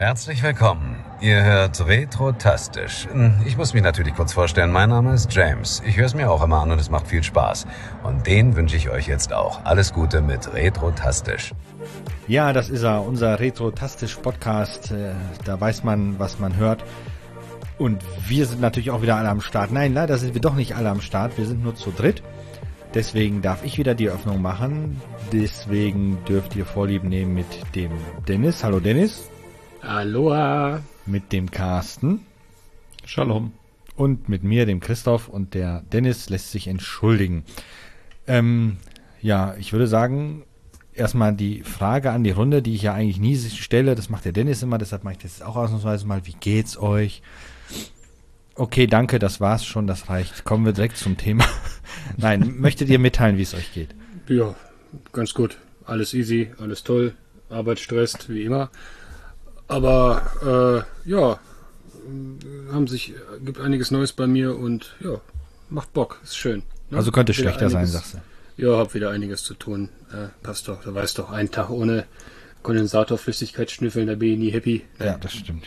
Herzlich willkommen. Ihr hört Retrotastisch. Ich muss mich natürlich kurz vorstellen. Mein Name ist James. Ich höre es mir auch immer an und es macht viel Spaß. Und den wünsche ich euch jetzt auch. Alles Gute mit Retrotastisch. Ja, das ist er, unser Retrotastisch-Podcast. Da weiß man, was man hört. Und wir sind natürlich auch wieder alle am Start. Nein, leider sind wir doch nicht alle am Start. Wir sind nur zu dritt. Deswegen darf ich wieder die Öffnung machen. Deswegen dürft ihr Vorlieb nehmen mit dem Dennis. Hallo Dennis. Aloha. Mit dem Carsten. Shalom. Und mit mir, dem Christoph. Und der Dennis lässt sich entschuldigen. Ja, ich würde sagen, erstmal die Frage an die Runde, die ich ja eigentlich nie stelle. Das macht der Dennis immer, deshalb mache ich das auch ausnahmsweise mal. Wie geht's euch? Okay, danke, das war's schon, das reicht. Kommen wir direkt zum Thema. Nein, möchtet ihr mitteilen, wie es euch geht? Ja, ganz gut. Alles easy, alles toll. Arbeit stresst, wie immer. Aber ja, gibt einiges Neues bei mir und ja, macht Bock, ist schön. Ne? Also könnte schlechter sein, sagst du. Ja, hab wieder einiges zu tun. Passt doch, du weißt doch, einen Tag ohne Kondensatorflüssigkeit schnüffeln, da bin ich nie happy. Ja, das stimmt.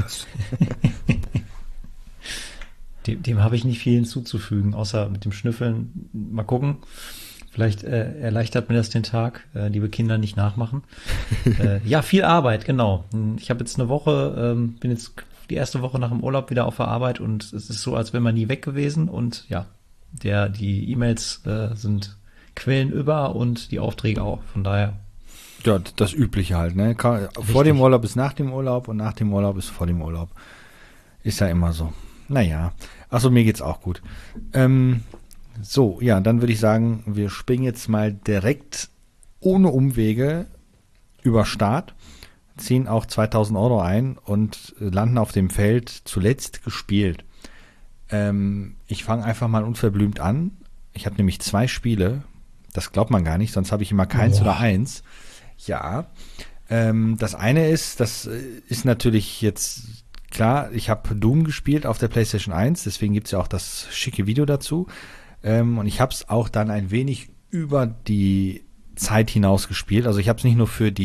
Dem habe ich nicht viel hinzuzufügen, außer mit dem Schnüffeln. Mal gucken. Vielleicht erleichtert mir das den Tag. Liebe Kinder, nicht nachmachen. Ja, viel Arbeit, genau. Ich habe jetzt eine Woche, bin jetzt die erste Woche nach dem Urlaub wieder auf der Arbeit und es ist so, als wäre man nie weg gewesen. Und ja, die E-Mails sind Quellen über und die Aufträge auch. Von daher. Ja, das Übliche halt, ne? Vor dem Urlaub ist nach dem Urlaub und nach dem Urlaub ist vor dem Urlaub. Ist ja immer so. Naja. Achso, mir geht's auch gut. So, ja, dann würde ich sagen, wir springen jetzt mal direkt ohne Umwege über Start, ziehen auch 2000 Euro ein und landen auf dem Feld zuletzt gespielt. Ich fange einfach mal unverblümt an. Ich habe nämlich 2 Spiele. Das glaubt man gar nicht, sonst habe ich immer keins oder eins. Ja, das eine ist, das ist natürlich jetzt klar, ich habe Doom gespielt auf der PlayStation 1, deswegen gibt es ja auch das schicke Video dazu. Und ich habe es auch dann ein wenig über die Zeit hinaus gespielt. Also ich habe es nicht nur für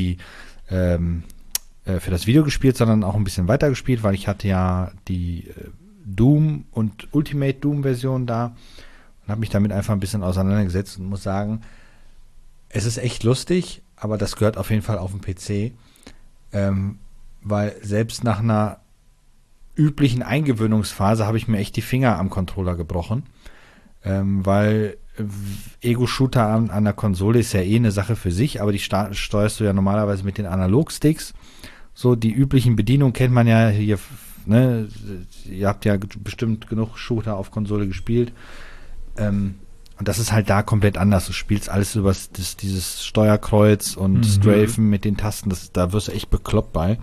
für das Video gespielt, sondern auch ein bisschen weiter gespielt, weil ich hatte ja die Doom und Ultimate Doom Version da und habe mich damit einfach ein bisschen auseinandergesetzt und muss sagen, es ist echt lustig, aber das gehört auf jeden Fall auf den PC, weil selbst nach einer üblichen Eingewöhnungsphase habe ich mir echt die Finger am Controller gebrochen. Weil Ego-Shooter an der Konsole ist ja eh eine Sache für sich, aber die steuerst du ja normalerweise mit den Analog-Sticks. So, die üblichen Bedienungen kennt man ja hier, ne? Ihr habt ja bestimmt genug Shooter auf Konsole gespielt. Und das ist halt da komplett anders. Du spielst alles über dieses Steuerkreuz und Strafen mit den Tasten, da wirst du echt bekloppt bei.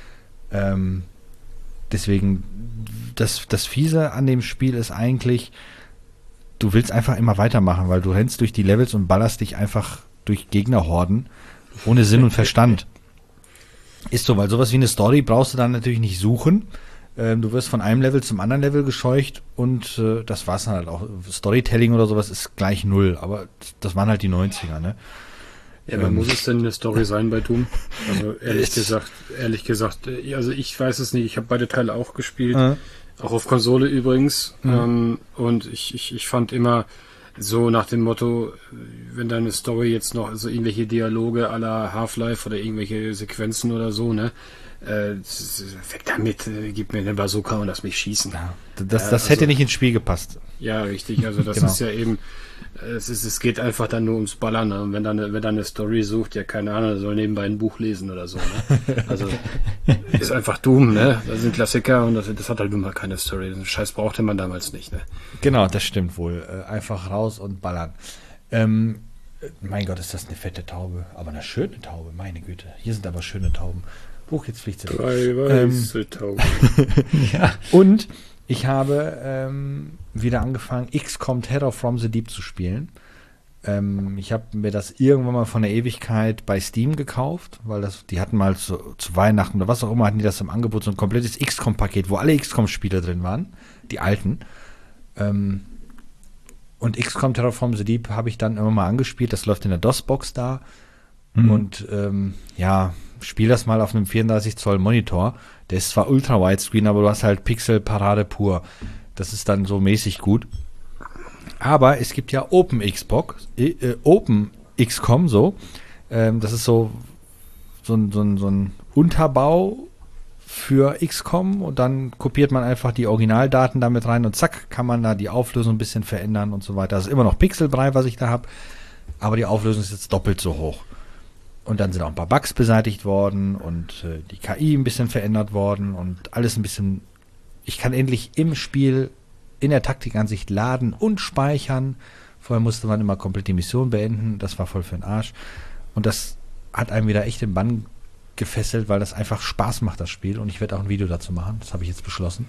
Deswegen, das Fiese an dem Spiel ist eigentlich, du willst einfach immer weitermachen, weil du rennst durch die Levels und ballerst dich einfach durch Gegnerhorden ohne Sinn und Verstand. Ist so, weil sowas wie eine Story brauchst du dann natürlich nicht suchen. Du wirst von einem Level zum anderen Level gescheucht und das war's dann halt auch. Storytelling oder sowas ist gleich 0, aber das waren halt die 90er, ne? Ja, aber muss es denn eine Story sein bei Doom? Also ehrlich gesagt, also ich weiß es nicht, ich habe beide Teile auch gespielt. Auch auf Konsole übrigens. Und ich fand immer so nach dem Motto, wenn deine Story jetzt noch so irgendwelche Dialoge à la Half-Life oder irgendwelche Sequenzen oder so, ne? Weg damit, gib mir eine Bazooka und lass mich schießen. Ja, das hätte nicht ins Spiel gepasst. Ja, richtig. Also das Genau. ist ja eben, es geht einfach dann nur ums Ballern. Ne? Und wenn dann eine Story sucht, ja keine Ahnung, soll nebenbei ein Buch lesen oder so. Ne? Also ist einfach Doom, ne? Das sind Klassiker und das hat halt nun mal keine Story. Den Scheiß brauchte man damals nicht, ne? Genau, das stimmt wohl. Einfach raus und ballern. Mein Gott, ist das eine fette Taube. Aber eine schöne Taube, meine Güte. Hier sind aber schöne Tauben. Jetzt fliegt sie. 3 weiße Tauben. Ja. Und ich habe wieder angefangen, XCOM Terror from the Deep zu spielen. Ich habe mir das irgendwann mal von der Ewigkeit bei Steam gekauft, weil die hatten mal zu Weihnachten oder was auch immer, hatten die das im Angebot, so ein komplettes XCOM-Paket, wo alle XCOM-Spiele drin waren, die alten. Und XCOM Terror from the Deep habe ich dann immer mal angespielt, das läuft in der DOS-Box da. Und ja, spiel das mal auf einem 34 Zoll Monitor. Der ist zwar ultra widescreen, aber du hast halt Pixelparade pur. Das ist dann so mäßig gut. Aber es gibt ja Open XCOM so. Das ist so ein Unterbau für XCOM und dann kopiert man einfach die Originaldaten damit rein und zack, kann man da die Auflösung ein bisschen verändern und so weiter. Das ist immer noch Pixelbrei, was ich da habe, aber die Auflösung ist jetzt doppelt so hoch. Und dann sind auch ein paar Bugs beseitigt worden und die KI ein bisschen verändert worden und alles ein bisschen. Ich kann endlich im Spiel in der Taktikansicht laden und speichern. Vorher musste man immer komplett die Mission beenden. Das war voll für den Arsch. Und das hat einem wieder echt im Bann gefesselt, weil das einfach Spaß macht, das Spiel. Und ich werde auch ein Video dazu machen. Das habe ich jetzt beschlossen.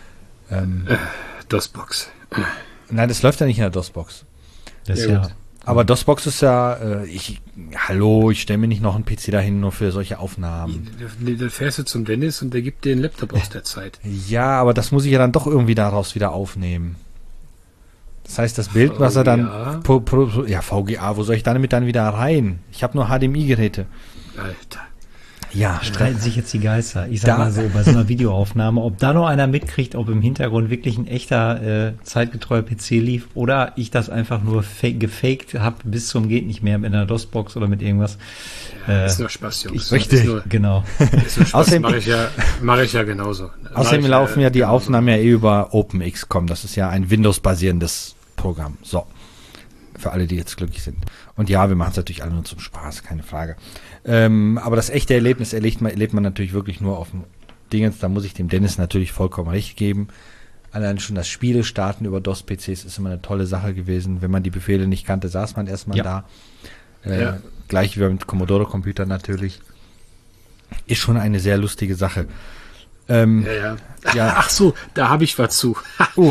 DOSBox. Nein, das läuft ja nicht in der DOSBox. Das ist ja. Aber DOSBox ist ja, ich stelle mir nicht noch einen PC dahin, nur für solche Aufnahmen. Dann fährst du zum Dennis und der gibt dir einen Laptop aus der Zeit. Ja, aber das muss ich ja dann doch irgendwie daraus wieder aufnehmen. Das heißt, das Bild, was er dann... VGA, wo soll ich damit dann wieder rein? Ich habe nur HDMI-Geräte. Alter. Ja. Streiten sich jetzt die Geister. Ich sag mal so, bei so einer Videoaufnahme, ob da noch einer mitkriegt, ob im Hintergrund wirklich ein echter, zeitgetreuer PC lief oder ich das einfach nur gefaked habe bis zum geht nicht mehr mit einer DOS-Box oder mit irgendwas. Ist nur Spaß, Jungs. Richtig. Genau. Ist nur Spaß, mache ich ja genauso. Außerdem laufen ja die Aufnahmen ja über OpenXCOM. Das ist ja ein Windows-basierendes Programm. So. Für alle, die jetzt glücklich sind. Und ja, wir machen es natürlich alle nur zum Spaß, keine Frage. Aber das echte Erlebnis erlebt man natürlich wirklich nur auf dem Dingens. Da muss ich dem Dennis natürlich vollkommen recht geben. Allein schon das Spiele starten über DOS-PCs ist immer eine tolle Sache gewesen. Wenn man die Befehle nicht kannte, saß man erstmal da. Gleich wie mit Commodore-Computern natürlich. Ist schon eine sehr lustige Sache. Ja. Ach so, da habe ich was zu.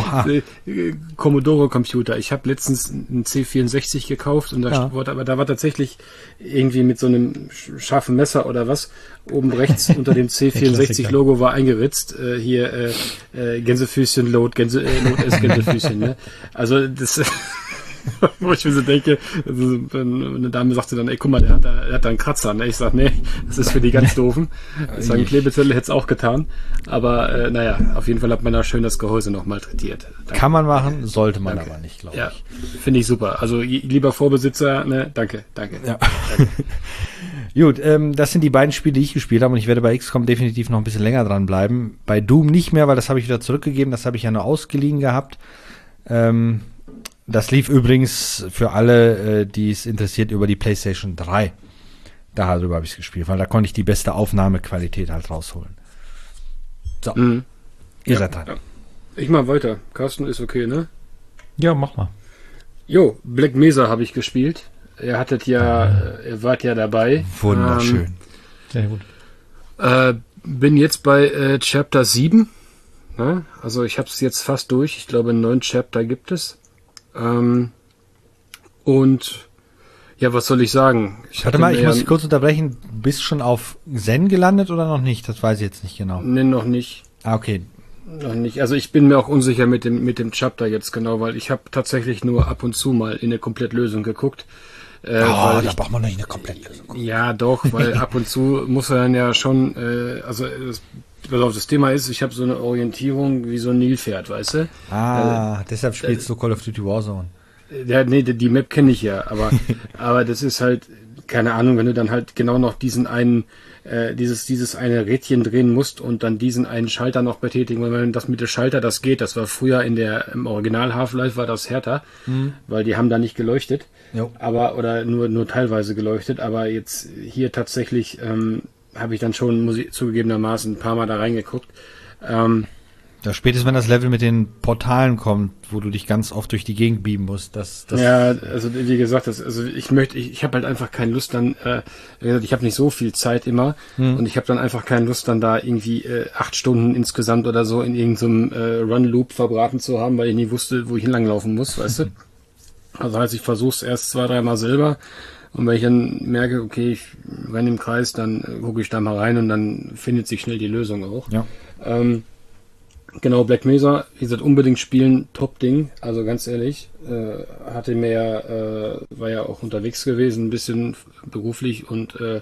Commodore Computer. Ich habe letztens einen C64 gekauft und da war tatsächlich irgendwie mit so einem scharfen Messer oder was oben rechts unter dem C64 Logo war eingeritzt. Gänsefüßchen Load S Gänsefüßchen. Ne? Also das wo ich mir so denke, also, eine Dame sagte dann, ey, guck mal, der hat da einen Kratzer. Ne? Ich sag, nee, das ist für die ganz Doofen. Ich sage, Klebezettel hätte es auch getan. Aber naja, auf jeden Fall hat man da schön das Gehäuse noch malträtiert. Kann man machen, sollte man aber nicht, glaube ich. Ja, finde ich super. Also lieber Vorbesitzer, ne, danke. Ja. Gut, das sind die beiden Spiele, die ich gespielt habe und ich werde bei XCOM definitiv noch ein bisschen länger dran bleiben. Bei Doom nicht mehr, weil das habe ich wieder zurückgegeben, das habe ich ja nur ausgeliehen gehabt. Das lief übrigens für alle, die es interessiert, über die PlayStation 3. Darüber habe ich es gespielt, weil da konnte ich die beste Aufnahmequalität halt rausholen. So, ihr seid dran. Ja. Ich mach weiter. Carsten ist okay, ne? Ja, mach mal. Jo, Black Mesa habe ich gespielt. Ihr wart ja dabei. Wunderschön. Sehr gut. Bin jetzt bei Chapter 7. Ne? Also ich habe es jetzt fast durch. Ich glaube, einen neuen Chapter gibt es. Und ja, was soll ich sagen? Warte mal, ich muss dich kurz unterbrechen. Bist du schon auf Zen gelandet oder noch nicht? Das weiß ich jetzt nicht genau. Nee, noch nicht. Ah, okay. Noch nicht. Also ich bin mir auch unsicher mit dem Chapter jetzt genau, weil ich habe tatsächlich nur ab und zu mal in eine Komplettlösung geguckt. Da braucht man nicht eine Komplettlösung. Ja, doch, weil ab und zu muss er dann ja schon, das Thema ist, ich habe so eine Orientierung wie so ein Nilpferd, weißt du? Deshalb spielst du Call of Duty Warzone. Ja, nee, die Map kenne ich ja, aber das ist halt, keine Ahnung, wenn du dann halt genau noch diesen einen, dieses eine Rädchen drehen musst und dann diesen einen Schalter noch betätigen, weil wenn das mit dem Schalter, das geht, das war früher im Original Half-Life war das härter, weil die haben da nicht geleuchtet, oder nur teilweise geleuchtet, aber jetzt hier tatsächlich, habe ich dann schon zugegebenermaßen ein paar Mal da reingeguckt. Spätestens wenn das Level mit den Portalen kommt, wo du dich ganz oft durch die Gegend beamen musst. Ja, also wie gesagt, ich habe halt einfach keine Lust dann, wie gesagt, ich habe nicht so viel Zeit immer und ich habe dann einfach keine Lust dann da irgendwie 8 Stunden insgesamt oder so in irgendeinem Run-Loop verbraten zu haben, weil ich nie wusste, wo ich hinlanglaufen muss, weißt du? Also heißt, ich versuche es erst 2-3 Mal selber. Und wenn ich dann merke, okay, ich renne im Kreis, dann gucke ich da mal rein und dann findet sich schnell die Lösung auch. Ja. Genau, Black Mesa, wie gesagt, unbedingt spielen, Top-Ding. Also ganz ehrlich, war ja auch unterwegs gewesen, ein bisschen beruflich und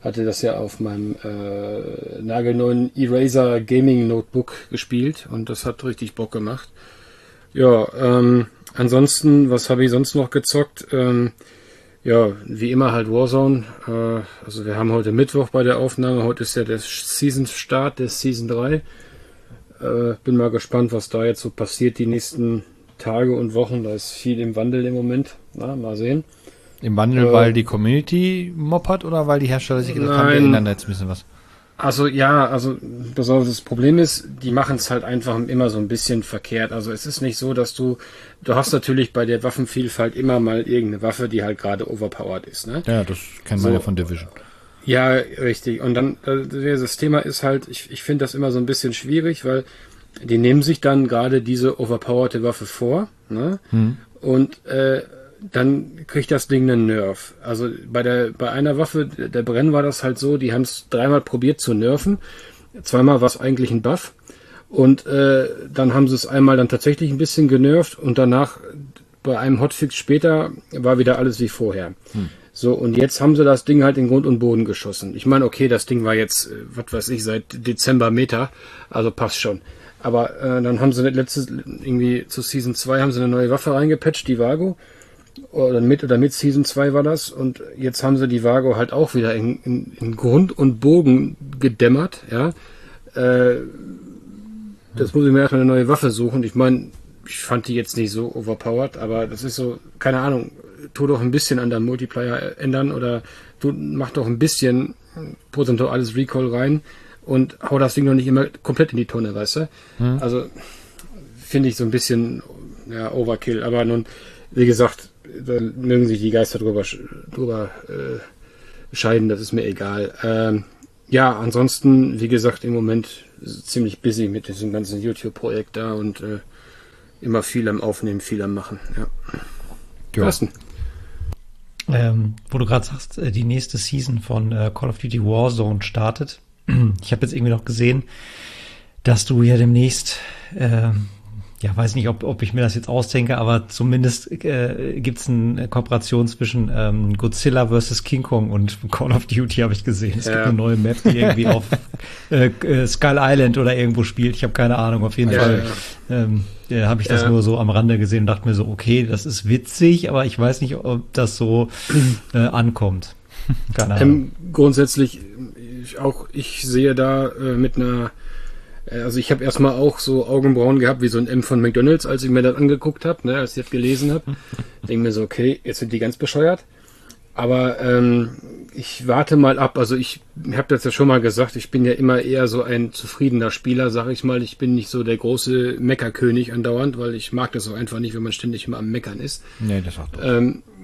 hatte das ja auf meinem nagelneuen Eraser Gaming Notebook gespielt und das hat richtig Bock gemacht. Ja, ansonsten, was habe ich sonst noch gezockt? Ja, wie immer halt Warzone. Also wir haben heute Mittwoch bei der Aufnahme. Heute ist ja der Season-Start der Season 3. Bin mal gespannt, was da jetzt so passiert die nächsten Tage und Wochen. Da ist viel im Wandel im Moment. Na, mal sehen. Im Wandel, weil die Community moppert oder weil die Hersteller sich gedacht haben, wir ändern jetzt ein bisschen was? Also ja, also das Problem ist, die machen es halt einfach immer so ein bisschen verkehrt. Also es ist nicht so, dass du hast natürlich bei der Waffenvielfalt immer mal irgendeine Waffe, die halt gerade overpowered ist, ne? Ja, das kennt man ja von Division. Ja, richtig. Und dann, das Thema ist halt, ich finde das immer so ein bisschen schwierig, weil die nehmen sich dann gerade diese overpowerte Waffe vor, ne? Und dann kriegt das Ding einen Nerf. Also bei einer Waffe, der Brenn war das halt so, die haben es 3-mal probiert zu nerven. 2-mal war es eigentlich ein Buff. Und dann haben sie es einmal dann tatsächlich ein bisschen genervt und danach bei einem Hotfix später war wieder alles wie vorher. So, und jetzt haben sie das Ding halt in Grund und Boden geschossen. Ich meine, okay, das Ding war jetzt, was weiß ich, seit Dezember Meta, also passt schon. Aber dann haben sie irgendwie zu Season 2 haben sie eine neue Waffe reingepatcht, die Vago. Oder mit Season 2 war das. Und jetzt haben sie die Vago halt auch wieder in Grund und Bogen gedämmert, ja. Das muss ich mir erstmal eine neue Waffe suchen. Ich meine, ich fand die jetzt nicht so overpowered, aber das ist so, keine Ahnung, tu doch ein bisschen an deinem Multiplier ändern oder mach doch ein bisschen prozentuales Recall rein und hau das Ding noch nicht immer komplett in die Tonne, weißt du? Also finde ich so ein bisschen Overkill, aber nun, wie gesagt, da mögen sich die Geister drüber scheiden, das ist mir egal. Ja, ansonsten, wie gesagt, im Moment ziemlich busy mit diesem ganzen YouTube-Projekt da und immer viel am Aufnehmen, viel am Machen. Ja. Carsten. Wo du gerade sagst, die nächste Season von Call of Duty Warzone startet. Ich habe jetzt irgendwie noch gesehen, dass du ja demnächst, weiß nicht, ob ich mir das jetzt ausdenke, aber zumindest gibt's eine Kooperation zwischen Godzilla vs. King Kong und Call of Duty, habe ich gesehen. Es gibt eine neue Map, die irgendwie auf Skull Island oder irgendwo spielt. Ich habe keine Ahnung, auf jeden Fall. Habe ich das nur so am Rande gesehen und dachte mir so, okay, das ist witzig, aber ich weiß nicht, ob das so ankommt. Keine Ahnung. Grundsätzlich, ich sehe da mit einer, also ich habe erstmal auch so Augenbrauen gehabt, wie so ein M von McDonald's, als ich mir das angeguckt habe, ne, als ich das gelesen habe. Denke mir so, okay, jetzt sind die ganz bescheuert. Aber ich warte mal ab. Also ich habe das ja schon mal gesagt, ich bin ja immer eher so ein zufriedener Spieler, sag ich mal. Ich bin nicht so der große Meckerkönig andauernd, weil ich mag das auch einfach nicht, wenn man ständig immer am Meckern ist. Nee, das auch doch.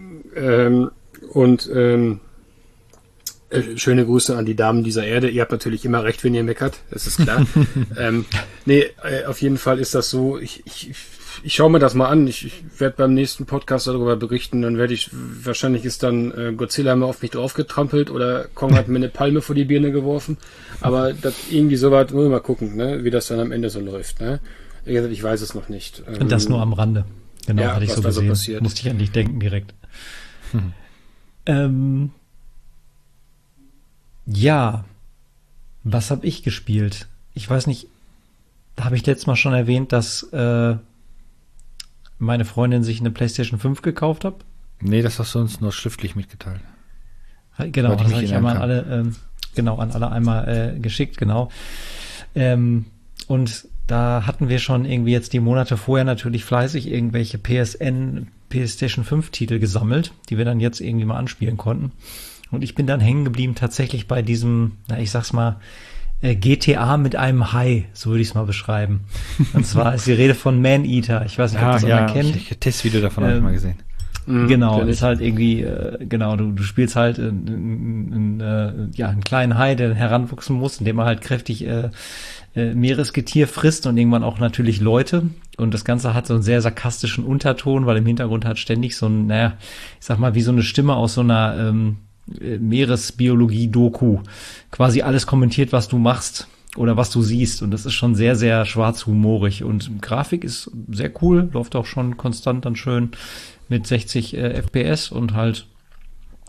Schöne Grüße an die Damen dieser Erde. Ihr habt natürlich immer recht, wenn ihr meckert, das ist klar. Auf jeden Fall ist das so. Ich schaue mir das mal an. Ich werde beim nächsten Podcast darüber berichten. Dann wahrscheinlich ist dann Godzilla mal auf mich draufgetrampelt oder Kong hat mir eine Palme vor die Birne geworfen. Aber das irgendwie so weit, muss ich mal gucken, ne, wie das dann am Ende so läuft. Ne? Wie gesagt, ich weiß es noch nicht. Und das nur am Rande. Genau, ja, hatte ich so gesehen. So musste ich an dich denken direkt. Ja, was habe ich gespielt? Ich weiß nicht, da habe ich letztes Mal schon erwähnt, dass meine Freundin sich eine PlayStation 5 gekauft hat. Nee, das hast du uns nur schriftlich mitgeteilt. Genau, das habe ich einmal an alle einmal geschickt, genau. Und da hatten wir schon irgendwie jetzt die Monate vorher natürlich fleißig irgendwelche PlayStation 5 Titel gesammelt, die wir dann jetzt irgendwie mal anspielen konnten. Und ich bin dann hängen geblieben tatsächlich bei diesem, ich sag's mal, GTA mit einem Hai, so würde ich es mal beschreiben. Und zwar ist die Rede von Man-Eater. Ich weiß nicht, ob das einer kennt. Ich Testvideo davon habe ich mal gesehen. Genau, ist halt irgendwie, du spielst halt einen kleinen Hai, der heranwachsen muss, indem er halt kräftig Meeresgetier frisst und irgendwann auch natürlich Leute. Und das Ganze hat so einen sehr sarkastischen Unterton, weil im Hintergrund hat ständig so ein, ich sag mal, wie so eine Stimme aus so einer Meeresbiologie-Doku quasi alles kommentiert, was du machst oder was du siehst. Und das ist schon sehr, sehr schwarzhumorig. Und Grafik ist sehr cool, läuft auch schon konstant dann schön mit 60 FPS und halt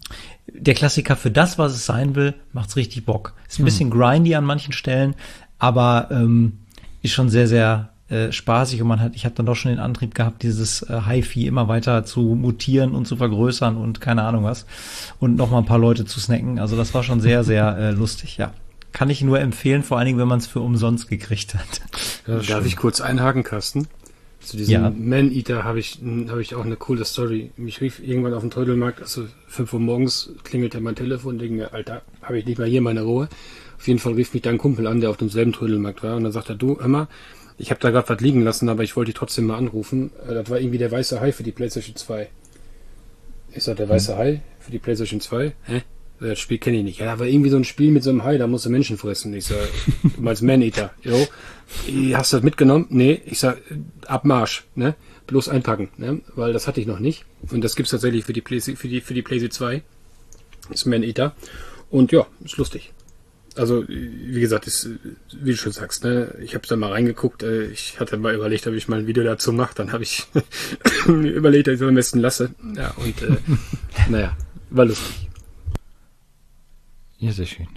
der Klassiker für das, was es sein will, macht's richtig Bock. Ist ein bisschen grindy an manchen Stellen, aber ist schon sehr, sehr spaßig und ich habe dann doch schon den Antrieb gehabt, dieses Hi-Fi immer weiter zu mutieren und zu vergrößern und keine Ahnung was und noch mal ein paar Leute zu snacken. Also das war schon sehr, sehr lustig, ja. Kann ich nur empfehlen, vor allen Dingen, wenn man es für umsonst gekriegt hat. Ja, darf ich kurz einhaken, Carsten? Zu diesem Man-Eater habe ich auch eine coole Story. Mich rief irgendwann auf dem Trödelmarkt, also 5 Uhr morgens klingelte mein Telefon, denke mir, Alter, habe ich nicht mal hier meine Ruhe. Auf jeden Fall rief mich da ein Kumpel an, der auf demselben Trödelmarkt war und dann sagt er, du, hör mal, ich habe da gerade was liegen lassen, aber ich wollte dich trotzdem mal anrufen. Das war irgendwie der weiße Hai für die PlayStation 2. Ich sag, der weiße Hai für die PlayStation 2? Hä? Das Spiel kenne ich nicht. Ja, da war irgendwie so ein Spiel mit so einem Hai, da musst du Menschen fressen. Ich sag, du meinst Man-Eater. Jo, hast du das mitgenommen? Nee. Ich sag, Abmarsch, ne? Bloß einpacken, ne? Weil das hatte ich noch nicht. Und das gibt's tatsächlich für die PlayStation 2. Das ist Man-Eater. Und ja, ist lustig. Also, wie gesagt, ist, wie du schon sagst, ne, ich habe da mal reingeguckt, ich hatte mal überlegt, ob ich mal ein Video dazu mache, dann habe ich überlegt, dass ich es am besten lasse. Ja, und naja, war lustig. Ja, sehr schön.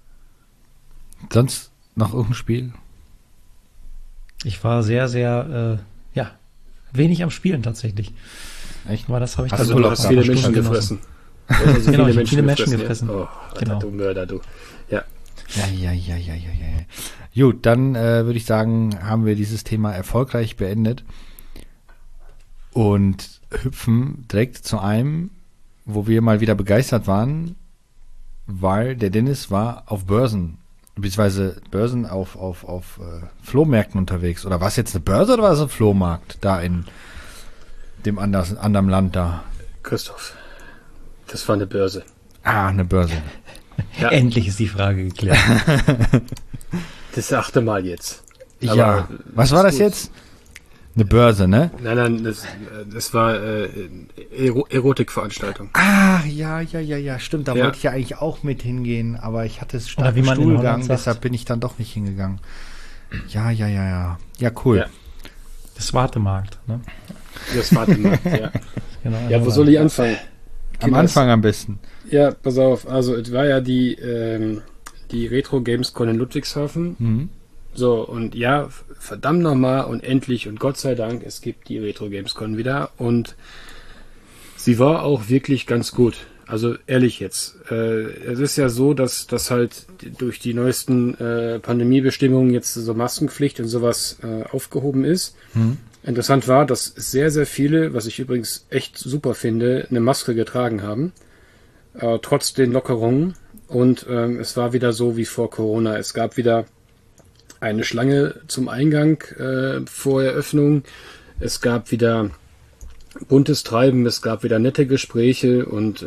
Sonst noch irgendein Spiel? Ich war sehr, sehr, wenig am Spielen tatsächlich. Echt? Aber das habe ich Also dann du hast viele Menschen gefressen. Also genau, ich habe viele Menschen gefressen. Oh, Alter, genau. Du Mörder, du. Ja. Ja. Gut, dann würde ich sagen, haben wir dieses Thema erfolgreich beendet und hüpfen direkt zu einem, wo wir mal wieder begeistert waren, weil der Dennis war auf Börsen, beziehungsweise Börsen auf Flohmärkten unterwegs. Oder war es jetzt eine Börse oder war es ein Flohmarkt da in dem anderen Land da? Christoph, das war eine Börse. Ah, eine Börse. Ja. Endlich ist die Frage geklärt. Das 8. Mal jetzt. Ja, Aber, was war das gut. jetzt? Eine Börse, ne? Nein, das war Erotikveranstaltung. Ah, ja, stimmt. Da Ja. wollte ich ja eigentlich auch mit hingehen, aber ich hatte es Oder stark wie im man in Holland Stuhlgang, sagt. deshalb bin ich dann doch nicht hingegangen. Ja. Ja, cool. Ja. Das Wartemarkt, ne? Das war der Markt, ja. Genau, Ja, wo soll ich anfangen? Am Anfang am besten. Ja, pass auf. Also, es war ja die Retro Gamescom in Ludwigshafen. Mhm. So, und ja, verdammt nochmal und endlich und Gott sei Dank, es gibt die Retro Gamescom wieder und sie war auch wirklich ganz gut. Also ehrlich jetzt. Es ist ja so, dass halt durch die neuesten Pandemiebestimmungen jetzt so Maskenpflicht und sowas aufgehoben ist. Mhm. Interessant war, dass sehr, sehr viele, was ich übrigens echt super finde, eine Maske getragen haben, trotz den Lockerungen. Und es war wieder so wie vor Corona. Es gab wieder eine Schlange zum Eingang vor Eröffnung. Es gab wieder buntes Treiben, es gab wieder nette Gespräche und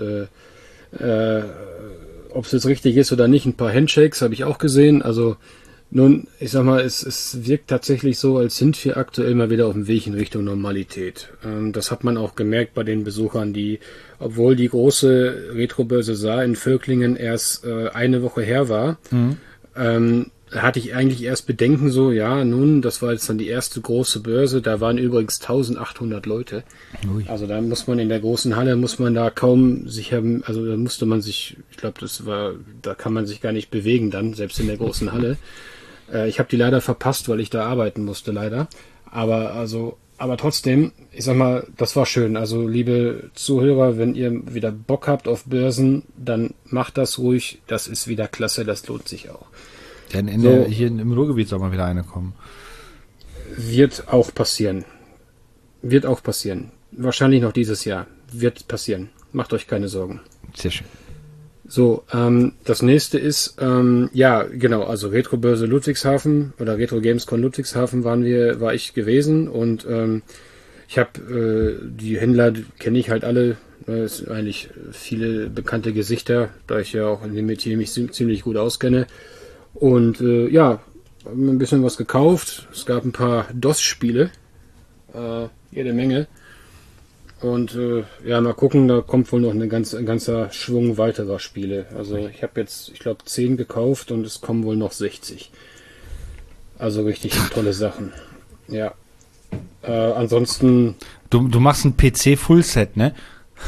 ob es jetzt richtig ist oder nicht, ein paar Handshakes habe ich auch gesehen. Also nun, ich sag mal, es wirkt tatsächlich so, als sind wir aktuell mal wieder auf dem Weg in Richtung Normalität. Das hat man auch gemerkt bei den Besuchern, die, obwohl die große Retrobörse Saar in Völklingen erst eine Woche her war, hatte ich eigentlich erst Bedenken so, ja, nun, das war jetzt dann die erste große Börse, da waren übrigens 1800 Leute. Ui. Also da muss man in der großen Halle, muss man da kaum sich haben, also da musste man sich, ich glaube, da kann man sich gar nicht bewegen dann, selbst in der großen Halle. Ich habe die leider verpasst, weil ich da arbeiten musste, leider. Aber trotzdem, ich sag mal, das war schön. Also liebe Zuhörer, wenn ihr wieder Bock habt auf Börsen, dann macht das ruhig. Das ist wieder klasse, das lohnt sich auch. Denn hier im Ruhrgebiet soll mal wieder eine kommen. Wird auch passieren. Wahrscheinlich noch dieses Jahr. Wird passieren. Macht euch keine Sorgen. Sehr schön. So, das nächste ist, ja, genau, also Retrobörse Ludwigshafen oder Retro Gamescom Ludwigshafen war ich gewesen und ich habe die Händler kenne ich halt alle, es sind eigentlich viele bekannte Gesichter, da ich ja auch in dem Metier mich ziemlich gut auskenne und ja, haben ein bisschen was gekauft, es gab ein paar DOS-Spiele, jede Menge. Und ja, mal gucken, da kommt wohl noch ein ganzer Schwung weiterer Spiele. Also ich habe jetzt, ich glaube, 10 gekauft und es kommen wohl noch 60. Also richtig tolle Sachen. Ja. Ansonsten... Du machst ein PC-Fullset, ne?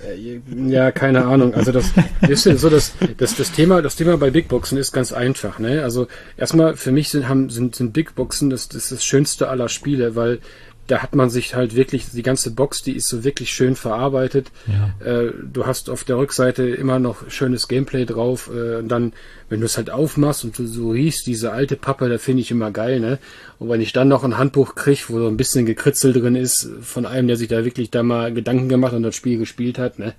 Ja, keine Ahnung. Also das ist so das Thema bei Big Boxen ist ganz einfach, ne? Also erstmal für mich sind Big Boxen das Schönste aller Spiele, weil da hat man sich halt wirklich, die ganze Box, die ist so wirklich schön verarbeitet. Ja. Du hast auf der Rückseite immer noch schönes Gameplay drauf. Und dann, wenn du es halt aufmachst und du so riechst, diese alte Pappe, da finde ich immer geil, ne? Und wenn ich dann noch ein Handbuch kriege, wo so ein bisschen Gekritzel drin ist, von einem, der sich da wirklich da mal Gedanken gemacht und das Spiel gespielt hat, ne?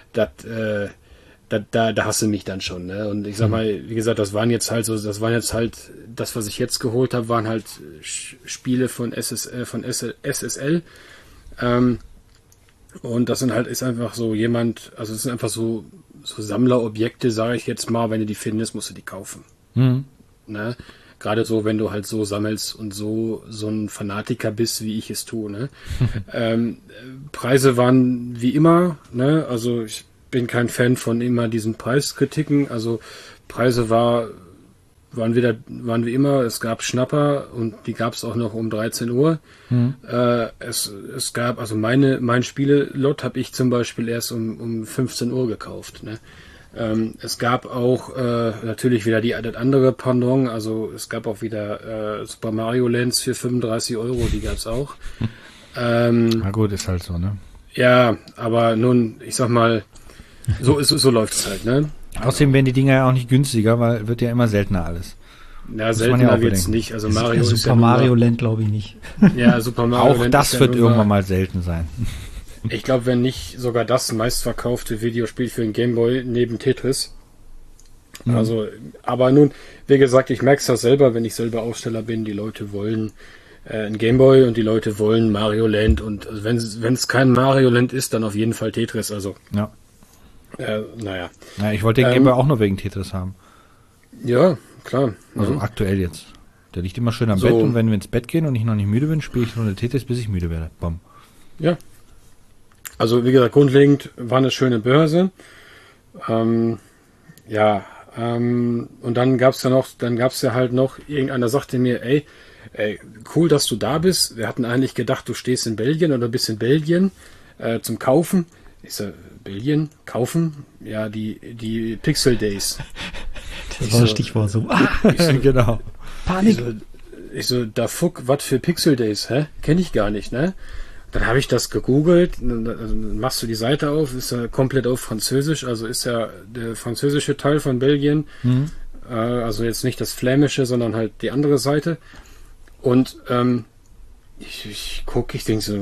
Da hasse mich dann schon, ne? Und ich sag mal, wie gesagt, das, was ich jetzt geholt habe, waren halt Spiele von SSL. Und das ist einfach so es sind einfach so Sammlerobjekte, sage ich jetzt mal, wenn du die findest, musst du die kaufen. Ne? Gerade so, wenn du halt so sammelst und so ein Fanatiker bist, wie ich es tue, ne? Preise waren wie immer, ne? Also ich bin kein Fan von immer diesen Preiskritiken. Also Preise waren wie immer. Es gab Schnapper und die gab es auch noch um 13 Uhr. Es gab, also mein Spielelot habe ich zum Beispiel erst um 15 Uhr gekauft. Ne? Es gab auch natürlich wieder das andere Pendant. Also es gab auch wieder Super Mario Lands für 35 Euro. Die gab es auch. Na gut, ist halt so, ne? Ja, aber nun, ich sag mal, so läuft es halt, ne? Außerdem werden die Dinger ja auch nicht günstiger, weil wird ja immer seltener alles. Ja, seltener wird es nicht. Also Mario ist Super Mario Land glaube ich nicht. Ja, Super Mario Land. Auch Land das wird irgendwann mal selten sein. Ich glaube, wenn nicht sogar das meistverkaufte Videospiel für den Gameboy neben Tetris. Also, aber nun, wie gesagt, ich merke es ja selber, wenn ich selber Aussteller bin, die Leute wollen ein Gameboy und die Leute wollen Mario Land und also wenn es kein Mario Land ist, dann auf jeden Fall Tetris. Also ja. Naja. Ja, ich wollte den Gameboy auch nur wegen Tetris haben. Ja, klar. Also aktuell jetzt. Der liegt immer schön am Bett und wenn wir ins Bett gehen und ich noch nicht müde bin, spiele ich eine Runde Tetris, bis ich müde werde. Bam. Ja. Also wie gesagt, grundlegend war eine schöne Börse. Und dann gab's ja halt noch, irgendeiner sagte mir, ey, cool, dass du da bist. Wir hatten eigentlich gedacht, du stehst in Belgien oder bist in Belgien zum Kaufen. Ich so, Belgien? Kaufen? Ja, die Pixel Days. Das war ein Stichwort so. Genau. Panik. Ich so, da fuck, was für Pixel Days, hä? Kenn ich gar nicht, ne? Dann habe ich das gegoogelt, dann machst du die Seite auf, ist ja komplett auf Französisch, also ist ja der französische Teil von Belgien, also jetzt nicht das flämische, sondern halt die andere Seite. Und ich gucke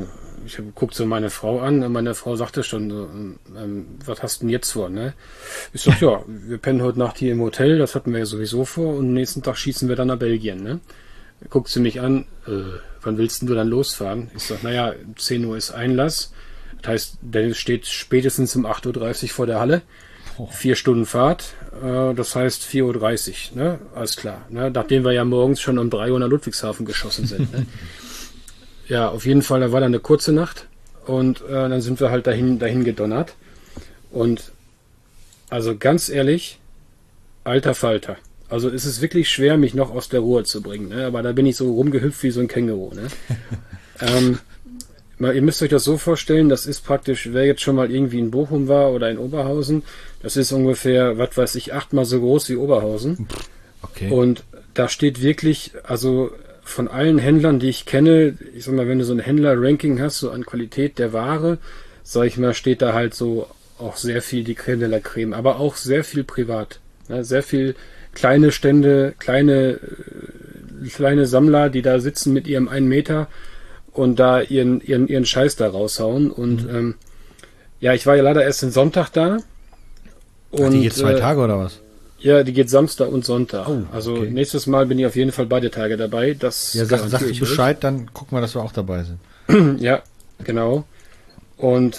so meine Frau an und meine Frau sagte schon so, was hast du denn jetzt vor, ne? Ich sag, ja, wir pennen heute Nacht hier im Hotel, das hatten wir ja sowieso vor und am nächsten Tag schießen wir dann nach Belgien, ne? Guckt sie mich an, wann willst du dann losfahren? Ich sag, naja, 10 Uhr ist Einlass, das heißt, Dennis steht spätestens um 8.30 Uhr vor der Halle, 4 Stunden Fahrt, das heißt 4.30 Uhr, ne? Alles klar, ne? Nachdem wir ja morgens schon um 3 Uhr nach Ludwigshafen geschossen sind, ne? Ja, auf jeden Fall, da war dann eine kurze Nacht und dann sind wir halt dahin gedonnert. Und also ganz ehrlich, alter Falter. Also es ist wirklich schwer, mich noch aus der Ruhe zu bringen. Ne? Aber da bin ich so rumgehüpft wie so ein Känguru. Ne? Ihr müsst euch das so vorstellen, das ist praktisch, wer jetzt schon mal irgendwie in Bochum war oder in Oberhausen, das ist ungefähr, was weiß ich, 8-mal so groß wie Oberhausen. Okay. Und da steht wirklich, also von allen Händlern, die ich kenne, ich sag mal, wenn du so ein Händler-Ranking hast, so an Qualität der Ware, sag ich mal, steht da halt so auch sehr viel die Creme de la Creme, aber auch sehr viel privat. Ne? Sehr viel kleine Stände, kleine Sammler, die da sitzen mit ihrem 1 Meter und da ihren Scheiß da raushauen. Und ich war ja leider erst den Sonntag da. Und die geht 2 Tage oder was? Ja, die geht Samstag und Sonntag. Oh, also okay. Nächstes Mal bin ich auf jeden Fall beide Tage dabei. Sag du Bescheid, dann gucken wir, dass wir auch dabei sind. Ja, genau. Und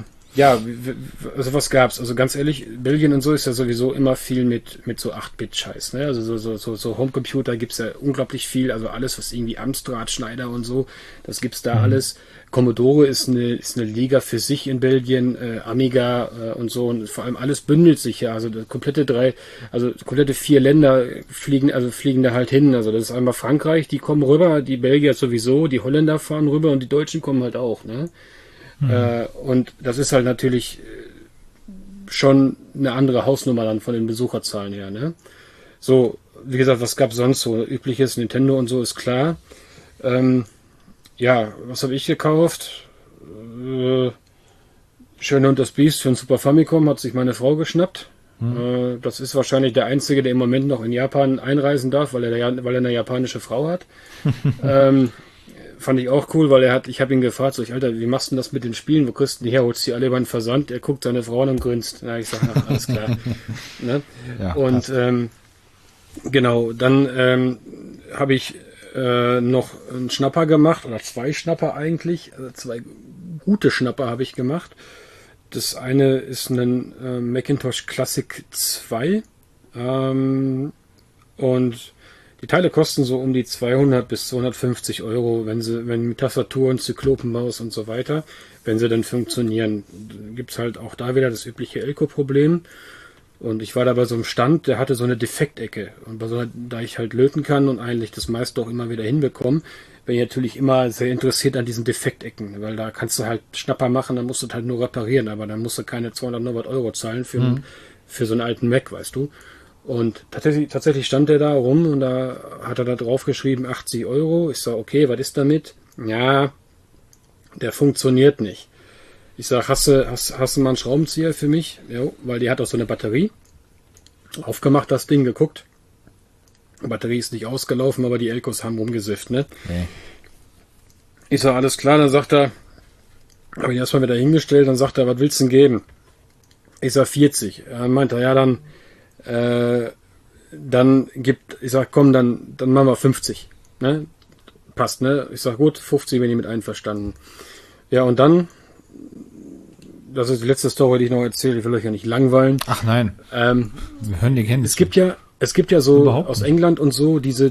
also was gab's? Also ganz ehrlich, Belgien und so ist ja sowieso immer viel mit so 8-Bit-Scheiß. Ne? Also so Homecomputer gibt's ja unglaublich viel. Also alles, was irgendwie Amstrad, Schneider und so, das gibt's da alles. Commodore ist eine Liga für sich in Belgien, Amiga und so, und vor allem alles bündelt sich ja. Also komplette 4 Länder fliegen da halt hin. Also das ist einmal Frankreich, die kommen rüber, die Belgier sowieso, die Holländer fahren rüber und die Deutschen kommen halt auch, ne? Und das ist halt natürlich schon eine andere Hausnummer dann von den Besucherzahlen her, ne? So, wie gesagt, was gab's sonst so? Übliches Nintendo und so ist klar. Ja, was habe ich gekauft? Schöne und das Biest für ein Super Famicom hat sich meine Frau geschnappt. Das ist wahrscheinlich der Einzige, der im Moment noch in Japan einreisen darf, weil er eine japanische Frau hat. Fand ich auch cool, weil ich habe ihn gefragt, so, Alter, wie machst du denn das mit den Spielen? Wo kriegst du die her? Holst du die alle über den Versand? Er guckt seine Frau an und grinst. Na, ich sag, alles klar. Ne? Ja, und genau, dann habe ich noch einen Schnapper gemacht, oder 2 Schnapper eigentlich, also 2 gute Schnapper habe ich gemacht. Das eine ist ein Macintosh Classic 2 und die Teile kosten so um die 200 bis 250 Euro, wenn mit Tastatur und Zyklopenmaus und so weiter, wenn sie dann funktionieren. Gibt's halt auch da wieder das übliche Elko-Problem. Und ich war da bei so einem Stand, der hatte so eine Defektecke. Und da ich halt löten kann und eigentlich das meiste auch immer wieder hinbekomme, bin ich natürlich immer sehr interessiert an diesen Defektecken, weil da kannst du halt Schnapper machen, dann musst du halt nur reparieren, aber dann musst du keine 200 Euro zahlen für so einen alten Mac, weißt du. Und tatsächlich stand der da rum und da hat er da drauf geschrieben 80 Euro. Ich sag, okay, was ist damit? Ja, der funktioniert nicht. Ich sag, hast du mal einen Schraubenzieher für mich? Ja, weil die hat auch so eine Batterie. Aufgemacht, das Ding, geguckt. Die Batterie ist nicht ausgelaufen, aber die Elkos haben rumgesifft, ne? Okay. Ich sag, alles klar, dann sagt er, habe ich erstmal wieder hingestellt, dann sagt er, was willst du denn geben? Ich sag 40. Er meint er, ja, dann ich sag, komm, dann machen wir 50. Ne? Passt, ne? Ich sag, gut, 50 bin ich mit einverstanden. Ja, und dann, das ist die letzte Story, die ich noch erzähle, ich will euch ja nicht langweilen. Ach nein, wir hören die Kenntnis. Es gibt ja so aus England und so diese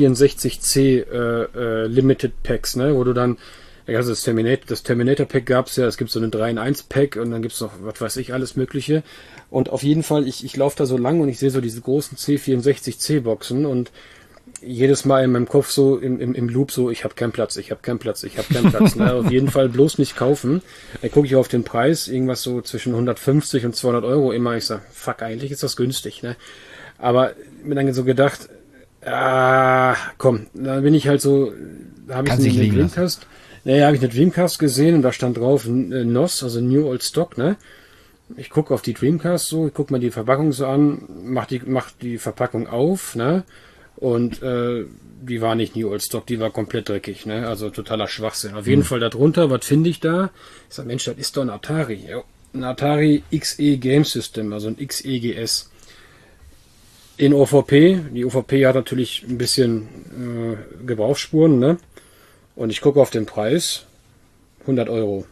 C64C Limited Packs, ne, wo du dann, also das Terminator Pack gab's ja, es gibt so eine 3-in-1 Pack und dann gibt's noch, was weiß ich, alles mögliche. Und auf jeden Fall, ich laufe da so lang und ich sehe so diese großen C64C Boxen und jedes Mal in meinem Kopf so im Loop so, ich habe keinen Platz. Ne? Auf jeden Fall bloß nicht kaufen. Dann gucke ich auf den Preis, irgendwas so zwischen 150 und 200 Euro immer. Ich sage, fuck, eigentlich ist das günstig. Ne? Aber mir dann so gedacht, komm, da bin ich halt so, da habe ich eine Dreamcast. Naja, habe ich eine Dreamcast gesehen und da stand drauf NOS, also New Old Stock, ne? Ich gucke auf die Dreamcast so, ich gucke mir die Verpackung so an, mach die Verpackung auf, ne? Und die war nicht New Old Stock, die war komplett dreckig, ne? Also totaler Schwachsinn. Auf jeden Fall darunter, was finde ich da? Ich sag, Mensch, das ist doch ein Atari. Ja, ein Atari XE Game System, also ein XEGS. In OVP. Die OVP hat natürlich ein bisschen Gebrauchsspuren, ne? Und ich gucke auf den Preis. 100 Euro.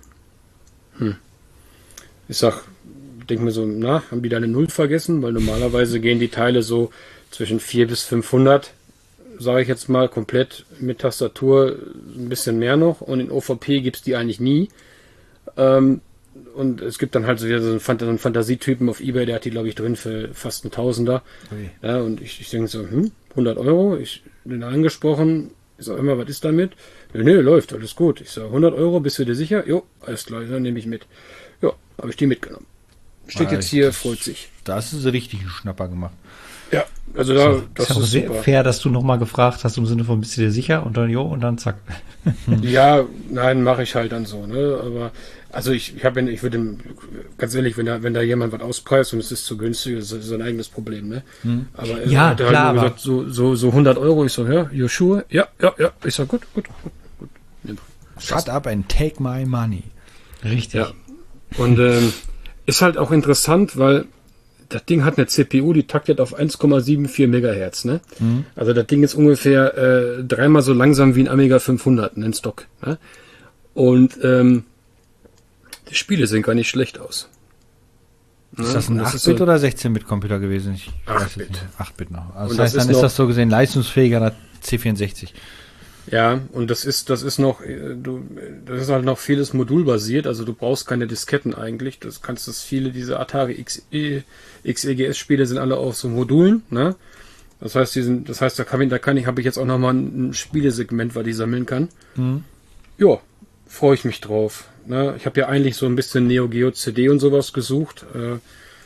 Ich sag, denke mir so, haben die da eine Null vergessen? Weil normalerweise gehen die Teile so zwischen 400 bis 500, sage ich jetzt mal, komplett mit Tastatur, ein bisschen mehr noch. Und in OVP gibt's die eigentlich nie. Und es gibt dann halt so wieder so einen Fantasietypen auf eBay, der hat die, glaube ich, drin für fast ein Tausender. Okay. Ja, und ich denke so, 100 Euro, ich bin angesprochen, ich sage immer, was ist damit? Nee, läuft, alles gut. Ich sage, 100 Euro, bist du dir sicher? Jo, alles klar, dann nehme ich mit. Ja, habe ich die mitgenommen. Steht jetzt hier, freut sich. Da hast du so richtig einen Schnapper gemacht. Ja, also das ist sehr fair, dass du nochmal gefragt hast im Sinne von, bist du dir sicher? Und dann zack. Ja, nein, mache ich halt dann so, ne? Aber also ich würde ganz ehrlich, wenn da jemand was auspreist und es ist zu günstig, das ist sein eigenes Problem, ne? Aber ja, der klar, hat mir gesagt, so 100 Euro, ich so, ja, you sure? Ja. Ich sag, gut. Shut up and take my money. Richtig. Ja. Und ist halt auch interessant, weil das Ding hat eine CPU, die taktet auf 1,74 Megahertz, ne? Also das Ding ist ungefähr 3-mal so langsam wie ein Amiga 500 in Stock, ne? Und die Spiele sehen gar nicht schlecht aus. Ist das ein 8-Bit oder 16-Bit-Computer gewesen? 8-Bit. 8-Bit noch. Also das heißt, dann ist das so gesehen leistungsfähiger als C64. Ja, und das ist noch, das ist halt noch vieles modulbasiert, also du brauchst keine Disketten eigentlich, viele dieser Atari XEGS-Spiele sind alle auf so Modulen, ne? Das heißt, habe ich jetzt auch nochmal ein Spielesegment, was ich sammeln kann. Ja, freue ich mich drauf. Ne? Ich habe ja eigentlich so ein bisschen Neo Geo CD und sowas gesucht.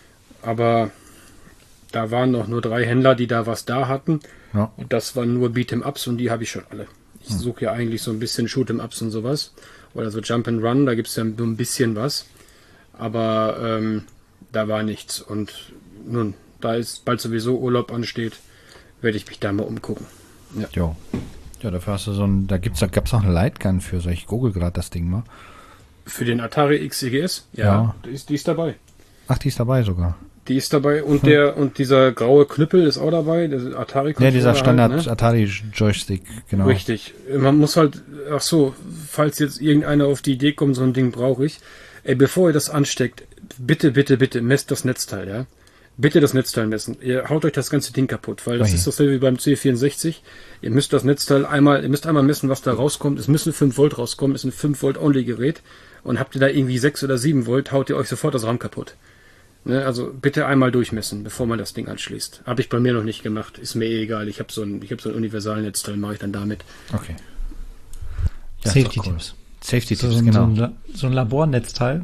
aber da waren noch nur 3 Händler, die da was da hatten. Ja. Und das waren nur Beat'em-Ups und die habe ich schon alle. Ich suche ja eigentlich so ein bisschen Shoot'em-Ups und sowas. Oder so Jump-and-Run, da gibt es ja nur ein bisschen was. Aber da war nichts. Und nun, da ist bald sowieso Urlaub ansteht, werde ich mich da mal umgucken. Ja. Jo. Ja, dafür hast du so ein, gab's noch eine Lightgun für, so ich google gerade das Ding mal. Für den Atari XEGS? Ja. Die ist dabei. Ach, die ist dabei sogar. Die ist dabei und und dieser graue Knüppel ist auch dabei, der Atari-Controller. Ja, dieser Standard halt, ne? Atari-Joystick, genau. Richtig. Man muss halt, ach so, falls jetzt irgendeiner auf die Idee kommt, so ein Ding brauche ich. Ey, bevor ihr das ansteckt, bitte, bitte, bitte, messt das Netzteil, ja? Bitte das Netzteil messen. Ihr haut euch das ganze Ding kaputt, weil das ist dasselbe wie beim C64. Ihr müsst das Netzteil einmal messen, was da rauskommt. Es müssen 5 Volt rauskommen, es ist ein 5-Volt-Only-Gerät. Und habt ihr da irgendwie 6 oder 7 Volt, haut ihr euch sofort das RAM kaputt. Ne, also bitte einmal durchmessen, bevor man das Ding anschließt. Habe ich bei mir noch nicht gemacht. Ist mir egal. Ich habe so ein Universalnetzteil, mache ich dann damit. Okay. Ja, Safety-Tipps. Safety-Tipps, genau. So ein Labornetzteil.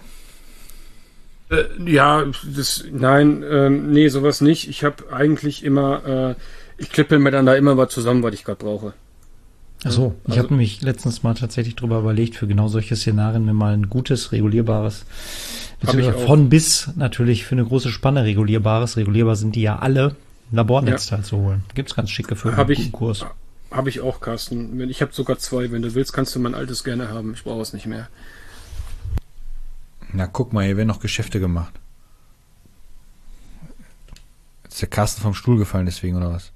Ja, nee, sowas nicht. Ich habe eigentlich immer, ich klippe mir dann da immer was zusammen, was ich gerade brauche. Ach so, ich habe nämlich letztens mal tatsächlich drüber überlegt, für genau solche Szenarien mir mal ein gutes, regulierbares, von bis natürlich für eine große Spanne regulierbar sind die ja alle, Labornetzteil zu holen. Gibt's ganz schicke für einen guten Kurs. Habe ich auch, Carsten. Ich habe sogar 2. Wenn du willst, kannst du mein altes gerne haben. Ich brauche es nicht mehr. Na, guck mal, hier werden noch Geschäfte gemacht. Ist der Carsten vom Stuhl gefallen deswegen, oder was?